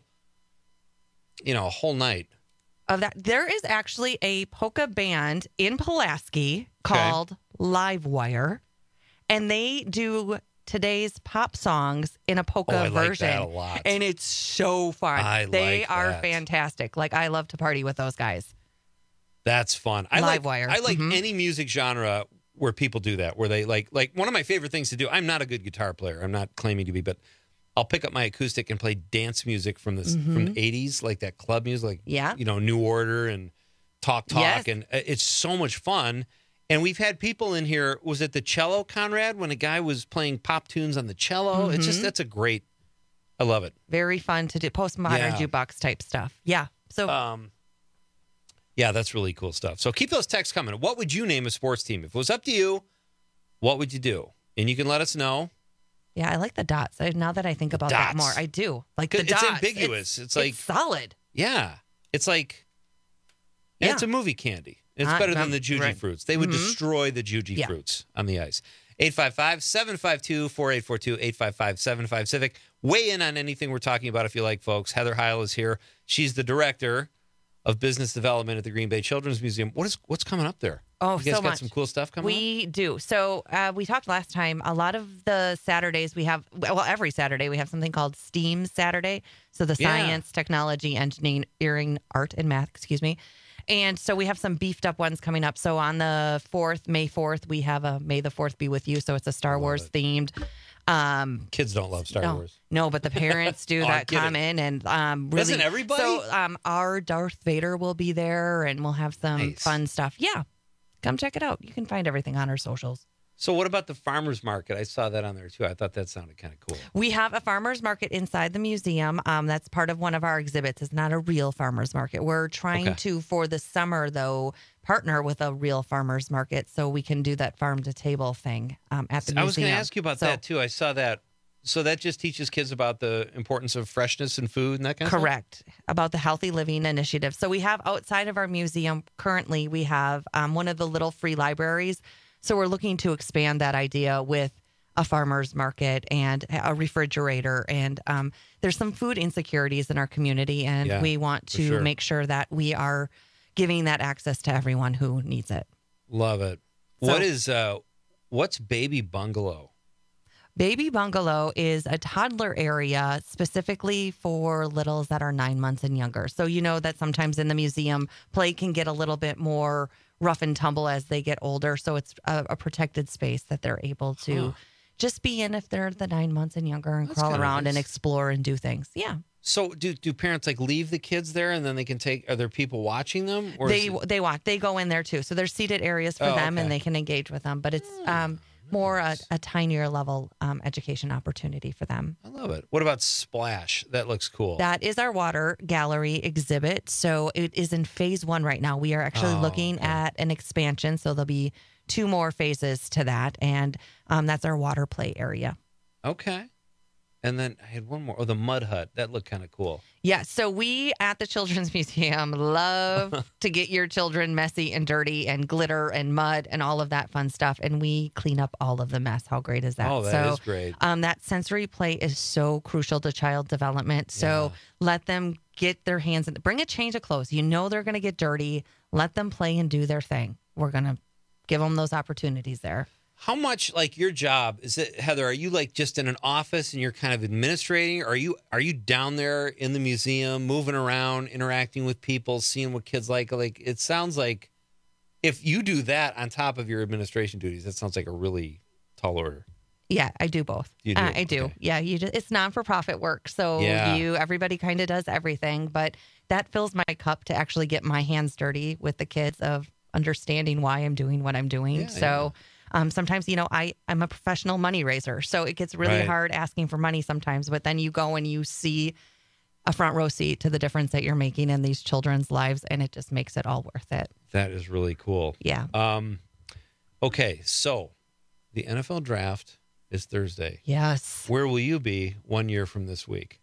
night. Of that, there is actually a polka band in Pulaski called Livewire, and they do today's pop songs in a polka version. Like that a lot. And it's so fun. They are fantastic. Like, I love to party with those guys. That's fun. Livewire. I like any music genre where people do that, where they like one of my favorite things to do. I'm not a good guitar player. I'm not claiming to be, but I'll pick up my acoustic and play dance music from the 80s, like that club music, like New Order and Talk, and it's so much fun. And we've had people in here. Was it the cello, Conrad, when a guy was playing pop tunes on the cello? It's just that's a great. I love it. Very fun to do postmodern jukebox type stuff. Yeah. So. Yeah, that's really cool stuff. So keep those texts coming. What would you name a sports team if it was up to you? What would you do? And you can let us know. Yeah, I like the dots. Now that I think about that more, I do like the dots. It's ambiguous. It's like solid. Yeah, it's like it's a movie candy. It's better than the Juji fruits. They would destroy the Juji fruits on the ice. 855-752-4842, 855-75-CIVIC. Weigh in on anything we're talking about if you like, folks. Heather Heil is here. She's the director of business development at the Green Bay Children's Museum. What's coming up there? Oh, you guys so got much. some cool stuff coming up? We do. So we talked last time. A lot of the Saturdays we have, every Saturday we have something called STEAM Saturday. So the science, technology, engineering, art, and math, And so we have some beefed up ones coming up. So on the 4th, May 4th, we have a May the 4th Be With You. So it's a Star Wars themed. Kids don't love Star Wars. No, but the parents do that come in and really. Doesn't everybody? So our Darth Vader will be there and we'll have some fun stuff. Yeah. Come check it out. You can find everything on our socials. So what about the farmer's market? I saw that on there too. I thought that sounded kind of cool. We have a farmer's market inside the museum. That's part of one of our exhibits. It's not a real farmer's market. We're trying to, for the summer though, partner with a real farmer's market so we can do that farm to table thing at the museum. I was going to ask you about that too. I saw that. So that just teaches kids about the importance of freshness in food and that kind of stuff? Correct. About the Healthy Living Initiative. So we have outside of our museum, currently we have one of the little free libraries. So we're looking to expand that idea with a farmer's market and a refrigerator. And there's some food insecurities in our community, and we want to make sure that we are giving that access to everyone who needs it. Love it. What's Baby Bungalow? Baby Bungalow is a toddler area specifically for littles that are 9 months and younger. So you know that sometimes in the museum, play can get a little bit more rough and tumble as they get older. So it's a protected space that they're able to just be in if they're the 9 months and younger and crawl around and explore and do things. Yeah. So do parents like leave the kids there and then they can are there people watching them? Or they watch. They go in there too. So there's seated areas for them and they can engage with them. But it's more a tinier level education opportunity for them. I love it. What about Splash? That looks cool. That is our water gallery exhibit. So it is in phase 1 right now. We are actually looking at an expansion. So there'll be 2 more phases to that. And that's our water play area. Okay. And then I had one more. Oh, the Mud Hut. That looked kind of cool. Yeah. So we at the Children's Museum love to get your children messy and dirty and glitter and mud and all of that fun stuff. And we clean up all of the mess. How great is that? Oh, that is great. That sensory play is so crucial to child development. So let them get their hands in. Bring a change of clothes. You know they're going to get dirty. Let them play and do their thing. We're going to give them those opportunities there. How much, like, your job is it, Heather? Are you like just in an office and you're kind of administrating? Or are you down there in the museum, moving around, interacting with people, seeing what kids like? Like, it sounds like if you do that on top of your administration duties, that sounds like a really tall order. Yeah, I do both. You do? I do. Okay. Yeah, it's non-for-profit work, so everybody kind of does everything, but that fills my cup to actually get my hands dirty with the kids of understanding why I'm doing what I'm doing. Yeah, so sometimes, I'm a professional money raiser, so it gets really hard asking for money sometimes, but then you go and you see a front row seat to the difference that you're making in these children's lives, and it just makes it all worth it. That is really cool. Yeah. Okay, so the NFL draft is Thursday. Yes. Where will you be 1 year from this week?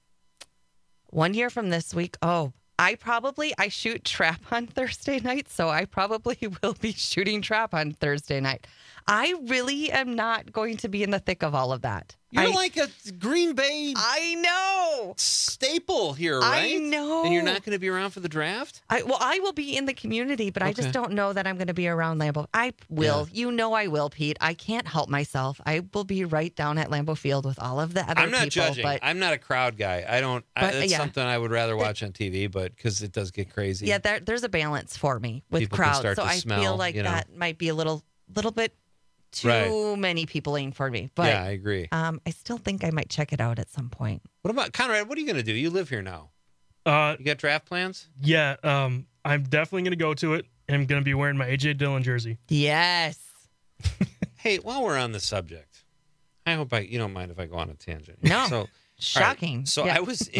1 year from this week? Oh, I shoot trap on Thursday night, so I probably will be shooting trap on Thursday night. I really am not going to be in the thick of all of that. You're like a Green Bay I know staple here, right? I know. And you're not going to be around for the draft? I will be in the community, but I just don't know that I'm going to be around Lambeau. I will. Yeah. I will, Pete. I can't help myself. I will be right down at Lambeau Field with all of the other people. I'm not judging. But I'm not a crowd guy. That's something I would rather watch on TV, but because it does get crazy. Yeah, there's a balance for me with People can crowds. start So to I smell, feel like that might be a little bit too many people in for me. But yeah, I agree. I still think I might check it out at some point. What about Conrad? What are you going to do? You live here now. You got draft plans? Yeah, I'm definitely going to go to it, and I'm going to be wearing my A.J. Dillon jersey. Yes. Hey, while we're on the subject, I hope you don't mind if I go on a tangent. No. So, shocking. Right, so Yeah. I was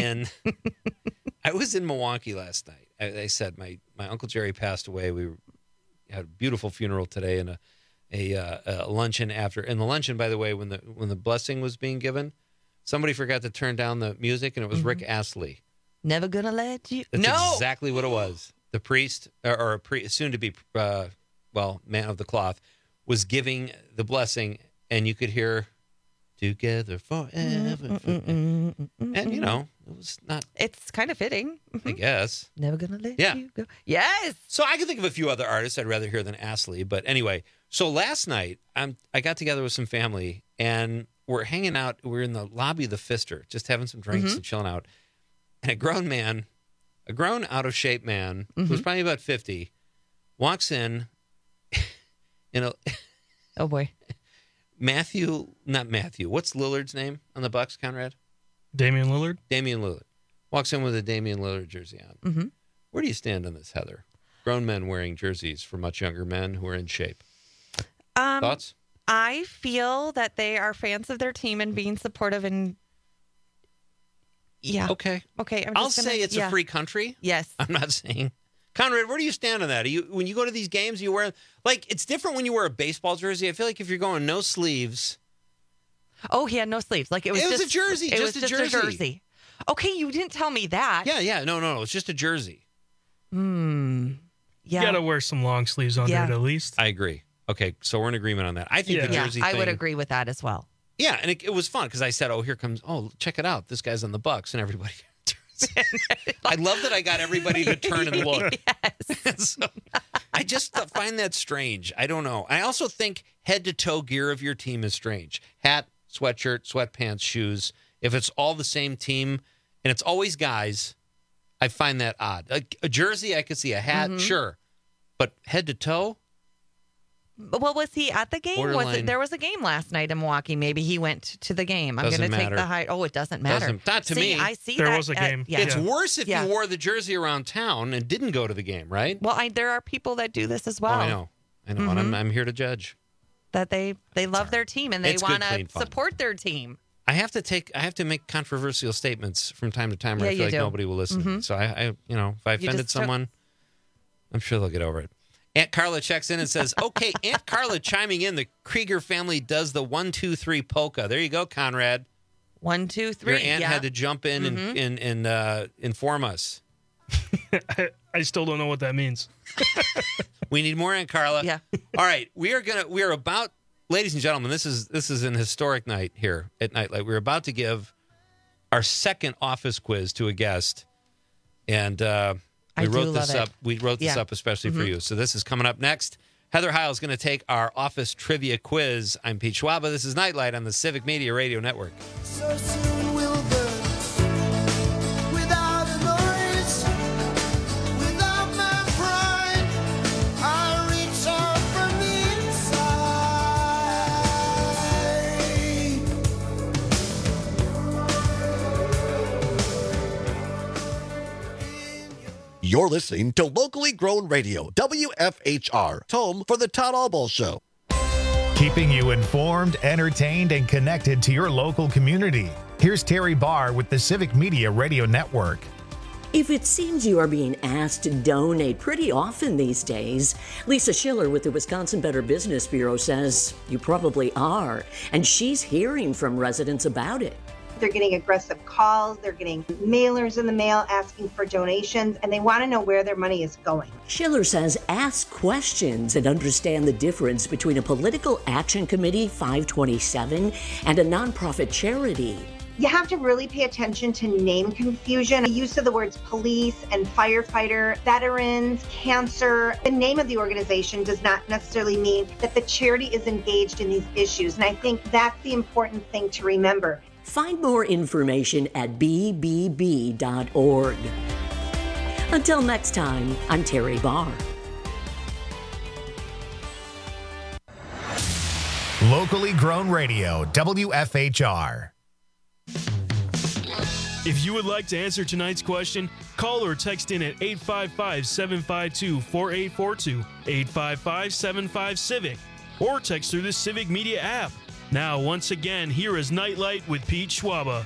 in Milwaukee last night. I said my Uncle Jerry passed away. We had a beautiful funeral today and a luncheon after. And the luncheon, by the way, when the blessing was being given, somebody forgot to turn down the music, and it was Rick Astley. Never gonna let you. That's exactly what it was. The priest, or soon to be, man of the cloth, was giving the blessing, and you could hear "Together Forever," and it was not. It's kind of fitting. I guess. Never gonna let Yeah. you go. Yes. So I can think of a few other artists I'd rather hear than Astley. But anyway, so last night I got together with some family, and we're hanging out. We're in the lobby of the Pfister, just having some drinks and chilling out. And a grown out of shape man who's probably about 50, walks in a oh boy. Not Matthew. What's Lillard's name on the Bucks, Conrad? Damian Lillard. Damian Lillard. Walks in with a Damian Lillard jersey on. Mm-hmm. Where do you stand on this, Heather? Grown men wearing jerseys for much younger men who are in shape. Thoughts? I feel that they are fans of their team and being supportive and yeah. Okay. I'll say it's a free country. Yes. I'm not saying. Conrad, where do you stand on that? When you go to these games, you wear it's different when you wear a baseball jersey. I feel like if you're going no sleeves. Oh, he had no sleeves. Like it was a jersey. It was just a jersey. Okay, you didn't tell me that. Yeah. No. It's just a jersey. Yeah. You got to wear some long sleeves under it at least. I agree. Okay, so we're in agreement on that. I think the jersey I thing, would agree with that as well. Yeah, and it was fun because I said, check it out. This guy's on the Bucks, and everybody turns. I love that I got everybody to turn and look. Yes. So, I just find that strange. I don't know. I also think head-to-toe gear of your team is strange. Hat, sweatshirt, sweatpants, shoes. If it's all the same team, and it's always guys, I find that odd. A jersey, I could see. A hat, sure. But head-to-toe? Well, was he at the game? There was a game last night in Milwaukee. Maybe he went to the game. I'm going to take the high. Oh, it doesn't matter. Not to me. I see there that was a game. It's worse if you wore the jersey around town and didn't go to the game, right? Well, there are people that do this as well. Oh, I know, and I'm here to judge. That they love their team and they want to support their team. I have to make controversial statements from time to time where I feel like nobody will listen. So I if I offended someone, I'm sure they'll get over it. Aunt Carla checks in and says, okay, Aunt Carla chiming in. The Krieger family does the 1, 2, 3 polka. There you go, Conrad. 1, 2, 3. Your aunt had to jump in and inform us. I still don't know what that means. We need more, Aunt Carla. Yeah. All right. We are about, ladies and gentlemen, this is an historic night here at Nightlight. We're about to give our second office quiz to a guest. And we wrote this up. We wrote this up especially for you. So this is coming up next. Heather Heil is going to take our office trivia quiz. I'm Pete Schwaba. This is Nightlight on the Civic Media Radio Network. So soon we'll burn without a noise, without my pride. I reach out from the inside. You're listening to locally grown radio, WFHR, home for the Todd Albaugh Show. Keeping you informed, entertained, and connected to your local community. Here's Terry Barr with the Civic Media Radio Network. If it seems you are being asked to donate pretty often these days, Lisa Schiller with the Wisconsin Better Business Bureau says you probably are, and she's hearing from residents about it. They're getting aggressive calls, they're getting mailers in the mail asking for donations, and they want to know where their money is going. Schiller says ask questions and understand the difference between a political action committee, 527, and a nonprofit charity. You have to really pay attention to name confusion. The use of the words police and firefighter, veterans, cancer. The name of the organization does not necessarily mean that the charity is engaged in these issues. And I think that's the important thing to remember. Find more information at bbb.org. Until next time, I'm Terry Barr. Locally grown radio, WFHR. If you would like to answer tonight's question, call or text in at 855-752-4842, 855-75-CIVIC, or text through the Civic Media app. Now, once again, here is Nightlight with Pete Schwaba.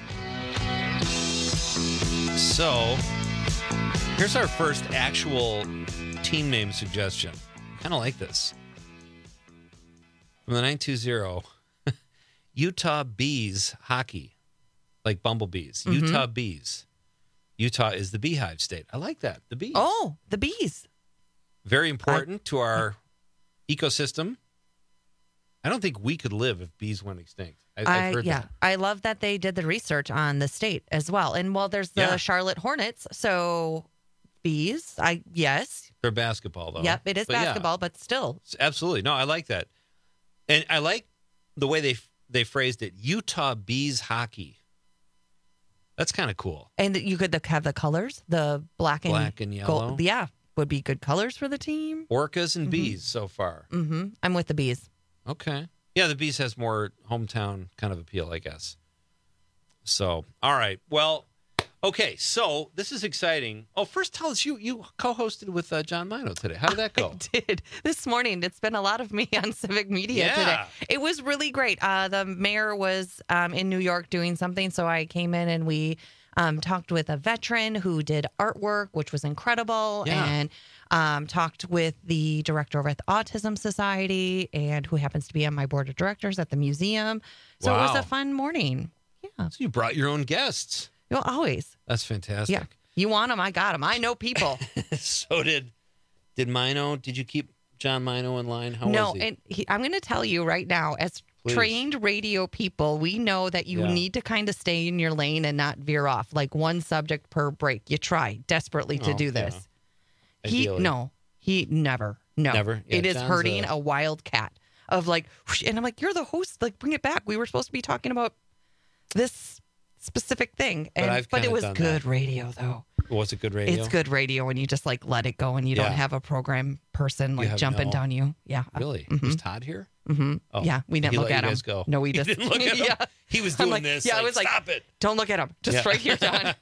So, here's our first actual team name suggestion. Kind of like this. From the 920, Utah Bees Hockey. Like bumblebees. Mm-hmm. Utah Bees. Utah is the beehive state. I like that. The bees. Oh, the bees. Very important to our ecosystem. I don't think we could live if bees went extinct. I've heard that. I love that they did the research on the state as well. And well, there's the Charlotte Hornets. So bees, yes. They're basketball, though. Yep, it is basketball, but still. Absolutely. No, I like that. And I like the way they phrased it. Utah Bees Hockey. That's kind of cool. And you could have the colors, the black and yellow. Gold. Yeah, would be good colors for the team. Orcas and bees so far. Mm-hmm. I'm with the bees. Okay. Yeah, the bees has more hometown kind of appeal, I guess. So, all right. Well, okay. So this is exciting. Oh, first tell us, you co-hosted with John Mino today. How did that go? I did. This morning. It's been a lot of me on Civic Media today. It was really great. The mayor was in New York doing something, so I came in and we talked with a veteran who did artwork, which was incredible, and talked with the director of the Autism Society and who happens to be on my board of directors at the museum. So It was a fun morning. Yeah. So you brought your own guests. Well, always. That's fantastic. Yeah. You want them, I got them. I know people. So did Mino? Did you keep John Mino in line? How was he? And I'm going to tell you right now, as trained radio people, we know that you need to kind of stay in your lane and not veer off. Like one subject per break. You try desperately to do this. Yeah. He never. No. Never? Yeah, it is John's hurting a wild cat of like, whoosh, and I'm like, you're the host. Like, bring it back. We were supposed to be talking about this specific thing. But it was good radio, though. Was it good radio? It's good radio when you just like let it go and you don't have a program person like jumping down you. Yeah. Really? Mm-hmm. Was Todd here? Mm-hmm. Oh. Yeah, we didn't look at him. Go. No, we just didn't look at him. He was doing this. Yeah, I was like, stop it. Don't look at him. Just right here, John.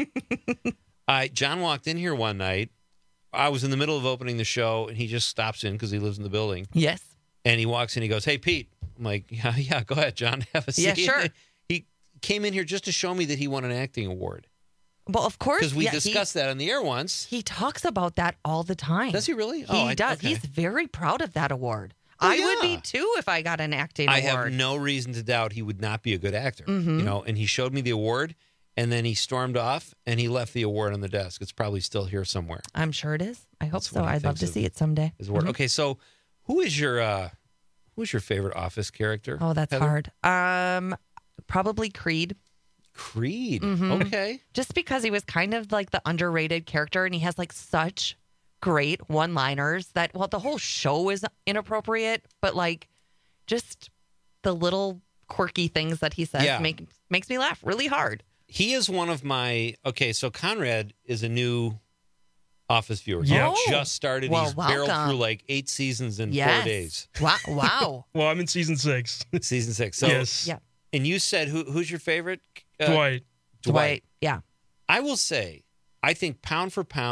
John walked in here one night. I was in the middle of opening the show, and he just stops in because he lives in the building. Yes. And he walks in. He goes, "Hey, Pete." I'm like, "Yeah, go ahead, John. Have a seat." Yeah, sure. He came in here just to show me that he won an acting award. Well, of course. Because we discussed that on the air once. He talks about that all the time. Does he really? He does. Okay. He's very proud of that award. I would be too if I got an acting award. I have no reason to doubt he would not be a good actor. Mm-hmm. You know, and he showed me the award, and then he stormed off, and he left the award on the desk. It's probably still here somewhere. I'm sure it is. I hope so. I'd love to see it someday. His award. Mm-hmm. Okay, so who's your favorite Office character? Oh, that's Heather? hard. Probably Creed. Creed. Mm-hmm. Okay. Just because he was kind of like the underrated character, and he has like such great one-liners that, well, the whole show is inappropriate, but like just the little quirky things that he says makes me laugh really hard. He is one of my, so Conrad is a new Office viewer. Yeah. He just started. Well, he's barreled through like 8 seasons in 4 days. Wow. Well, I'm in season 6. Season 6. So, yes. Yeah. And you said, who's your favorite? Dwight. Dwight. Yeah. I will say, I think pound for pound,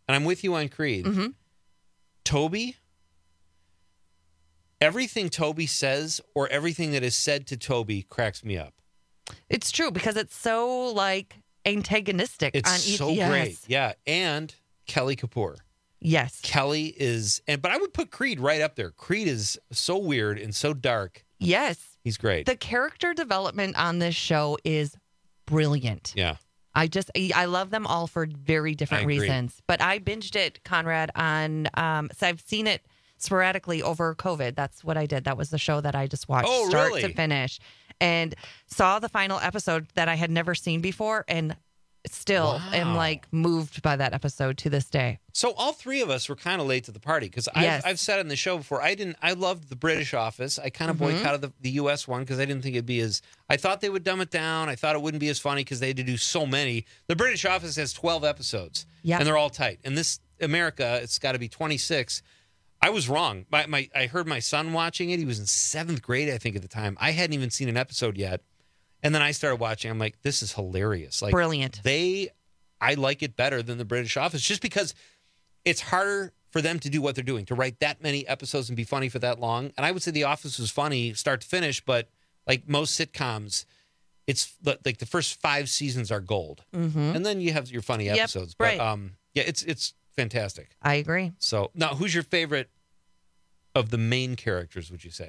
and I'm with you on Creed. Mm-hmm. Toby, everything Toby says or everything that is said to Toby cracks me up. It's true because it's so like antagonistic. It's on so yes. great. Yeah. And Kelly Kapoor. Yes. Kelly is, but I would put Creed right up there. Creed is so weird and so dark. Yes. He's great. The character development on this show is brilliant. Yeah. I love them all for very different reasons. But I binged it, Conrad, on, so I've seen it sporadically over COVID. That's what I did. That was the show that I just watched start to finish. And saw the final episode that I had never seen before and still am like moved by that episode to this day. So all three of us were kind of late to the party because I've said on the show before, I loved the British Office. I kind of boycotted the U.S. one because I didn't think it'd be I thought they would dumb it down. I thought it wouldn't be as funny because they had to do so many. The British Office has 12 episodes and they're all tight. And this America, it's got to be 26. I was wrong. I heard my son watching it. He was in 7th grade, I think, at the time. I hadn't even seen an episode yet. And then I started watching. I'm like, this is hilarious. Like, brilliant. I like it better than the British Office just because it's harder for them to do what they're doing, to write that many episodes and be funny for that long. And I would say The Office was funny start to finish, but like most sitcoms, it's like the first 5 seasons are gold. Mm-hmm. And then you have your funny episodes. Right. But yeah, it's fantastic. I agree. So now who's your favorite of the main characters, would you say?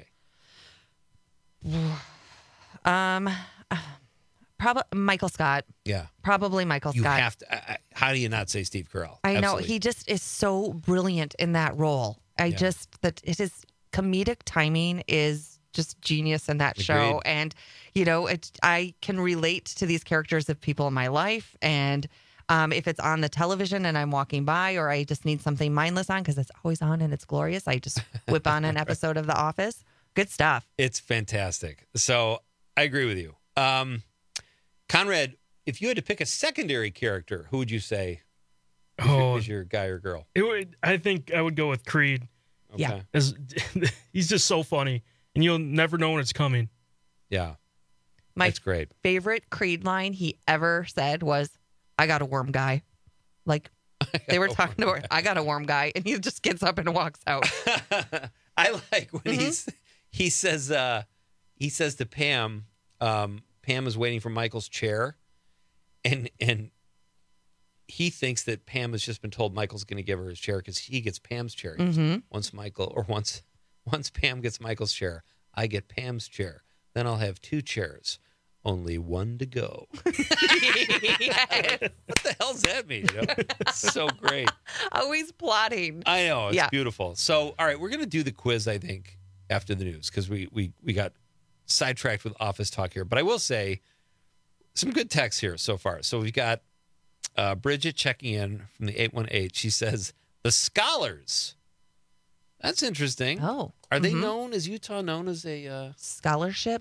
Probably Michael Scott. Yeah. Probably Michael You Scott. have to. How do you not say Steve Carell? I know. Absolutely. He just is so brilliant in that role. That his comedic timing is just genius in that show. And, I can relate to these characters of people in my life. And if it's on the television and I'm walking by or I just need something mindless on because it's always on and it's glorious, I just whip on an episode of The Office. Good stuff. It's fantastic. So I agree with you. Conrad, if you had to pick a secondary character, who would you say is your guy or girl? I think I would go with Creed. Okay. Yeah. He's just so funny, and you'll never know when it's coming. Yeah. That's great. Favorite Creed line he ever said was, "I got a worm guy." Like, they were talking to her, "I got a worm guy," and he just gets up and walks out. I like when he says to Pam, Pam is waiting for Michael's chair, and he thinks that Pam has just been told Michael's going to give her his chair because he gets Pam's chair. Once Pam gets Michael's chair, I get Pam's chair. Then I'll have 2 chairs, only 1 to go. Yes. What the hell's that mean? It's so great. Always plotting. I know. It's beautiful. So, all right, we're going to do the quiz, I think, after the news because we got sidetracked with office talk here. But I will say some good texts here so far. So we've got Bridget checking in from the 818. She says, the Scholars. That's interesting. Oh. Are they known? Is Utah known as a scholarship?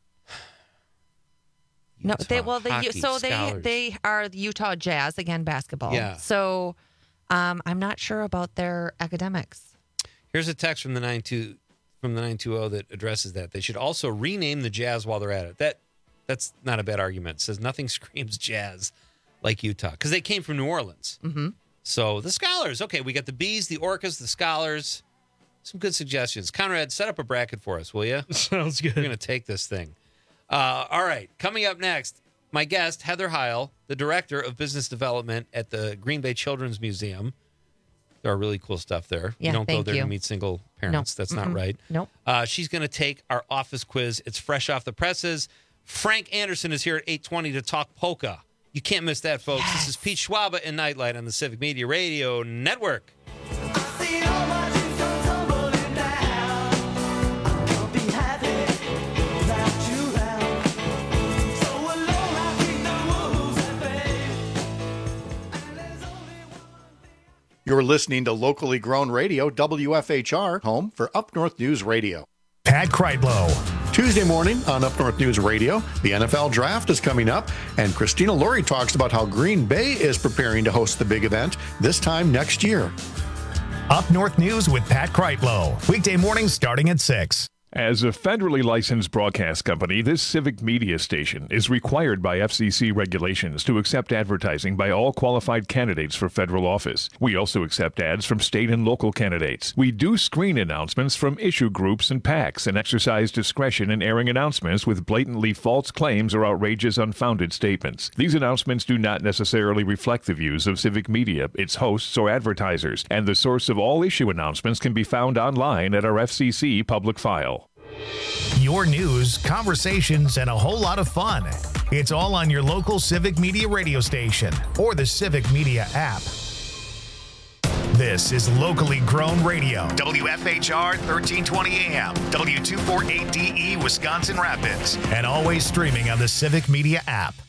No, they are the Utah Jazz, again, basketball. Yeah. So I'm not sure about their academics. Here's a text from the 920 that addresses that. They should also rename the Jazz while they're at it. That's not a bad argument. It says nothing screams jazz like Utah because they came from New Orleans. Mm-hmm. So the Scholars. Okay, we got the Bees, the Orcas, the Scholars. Some good suggestions. Conrad, set up a bracket for us, will you? Sounds good. We're going to take this thing. All right, coming up next, my guest, Heather Heil, the Director of Business Development at the Green Bay Children's Museum. There are really cool stuff there. Yeah, you don't go there you. to meet single parents. No. That's not right. Nope. She's going to take our office quiz. It's fresh off the presses. Frank Anderson is here at 8:20 to talk polka. You can't miss that, folks. Yes. This is Pete Schwaba and Nightlight on the Civic Media Radio Network. You're listening to locally grown radio, WFHR, home for Up North News Radio. Pat Kreitlow. Tuesday morning on Up North News Radio, the NFL Draft is coming up, and Christina Laurie talks about how Green Bay is preparing to host the big event this time next year. Up North News with Pat Kreitlow. Weekday mornings starting at 6. As a federally licensed broadcast company, this civic media station is required by FCC regulations to accept advertising by all qualified candidates for federal office. We also accept ads from state and local candidates. We do screen announcements from issue groups and PACs and exercise discretion in airing announcements with blatantly false claims or outrageous unfounded statements. These announcements do not necessarily reflect the views of civic media, its hosts, or advertisers, and the source of all issue announcements can be found online at our FCC public file. Your news, conversations, and a whole lot of fun. It's all on your local Civic Media radio station or the Civic Media app. This is locally grown radio. WFHR 1320 AM, W248DE, Wisconsin Rapids, and always streaming on the Civic Media app.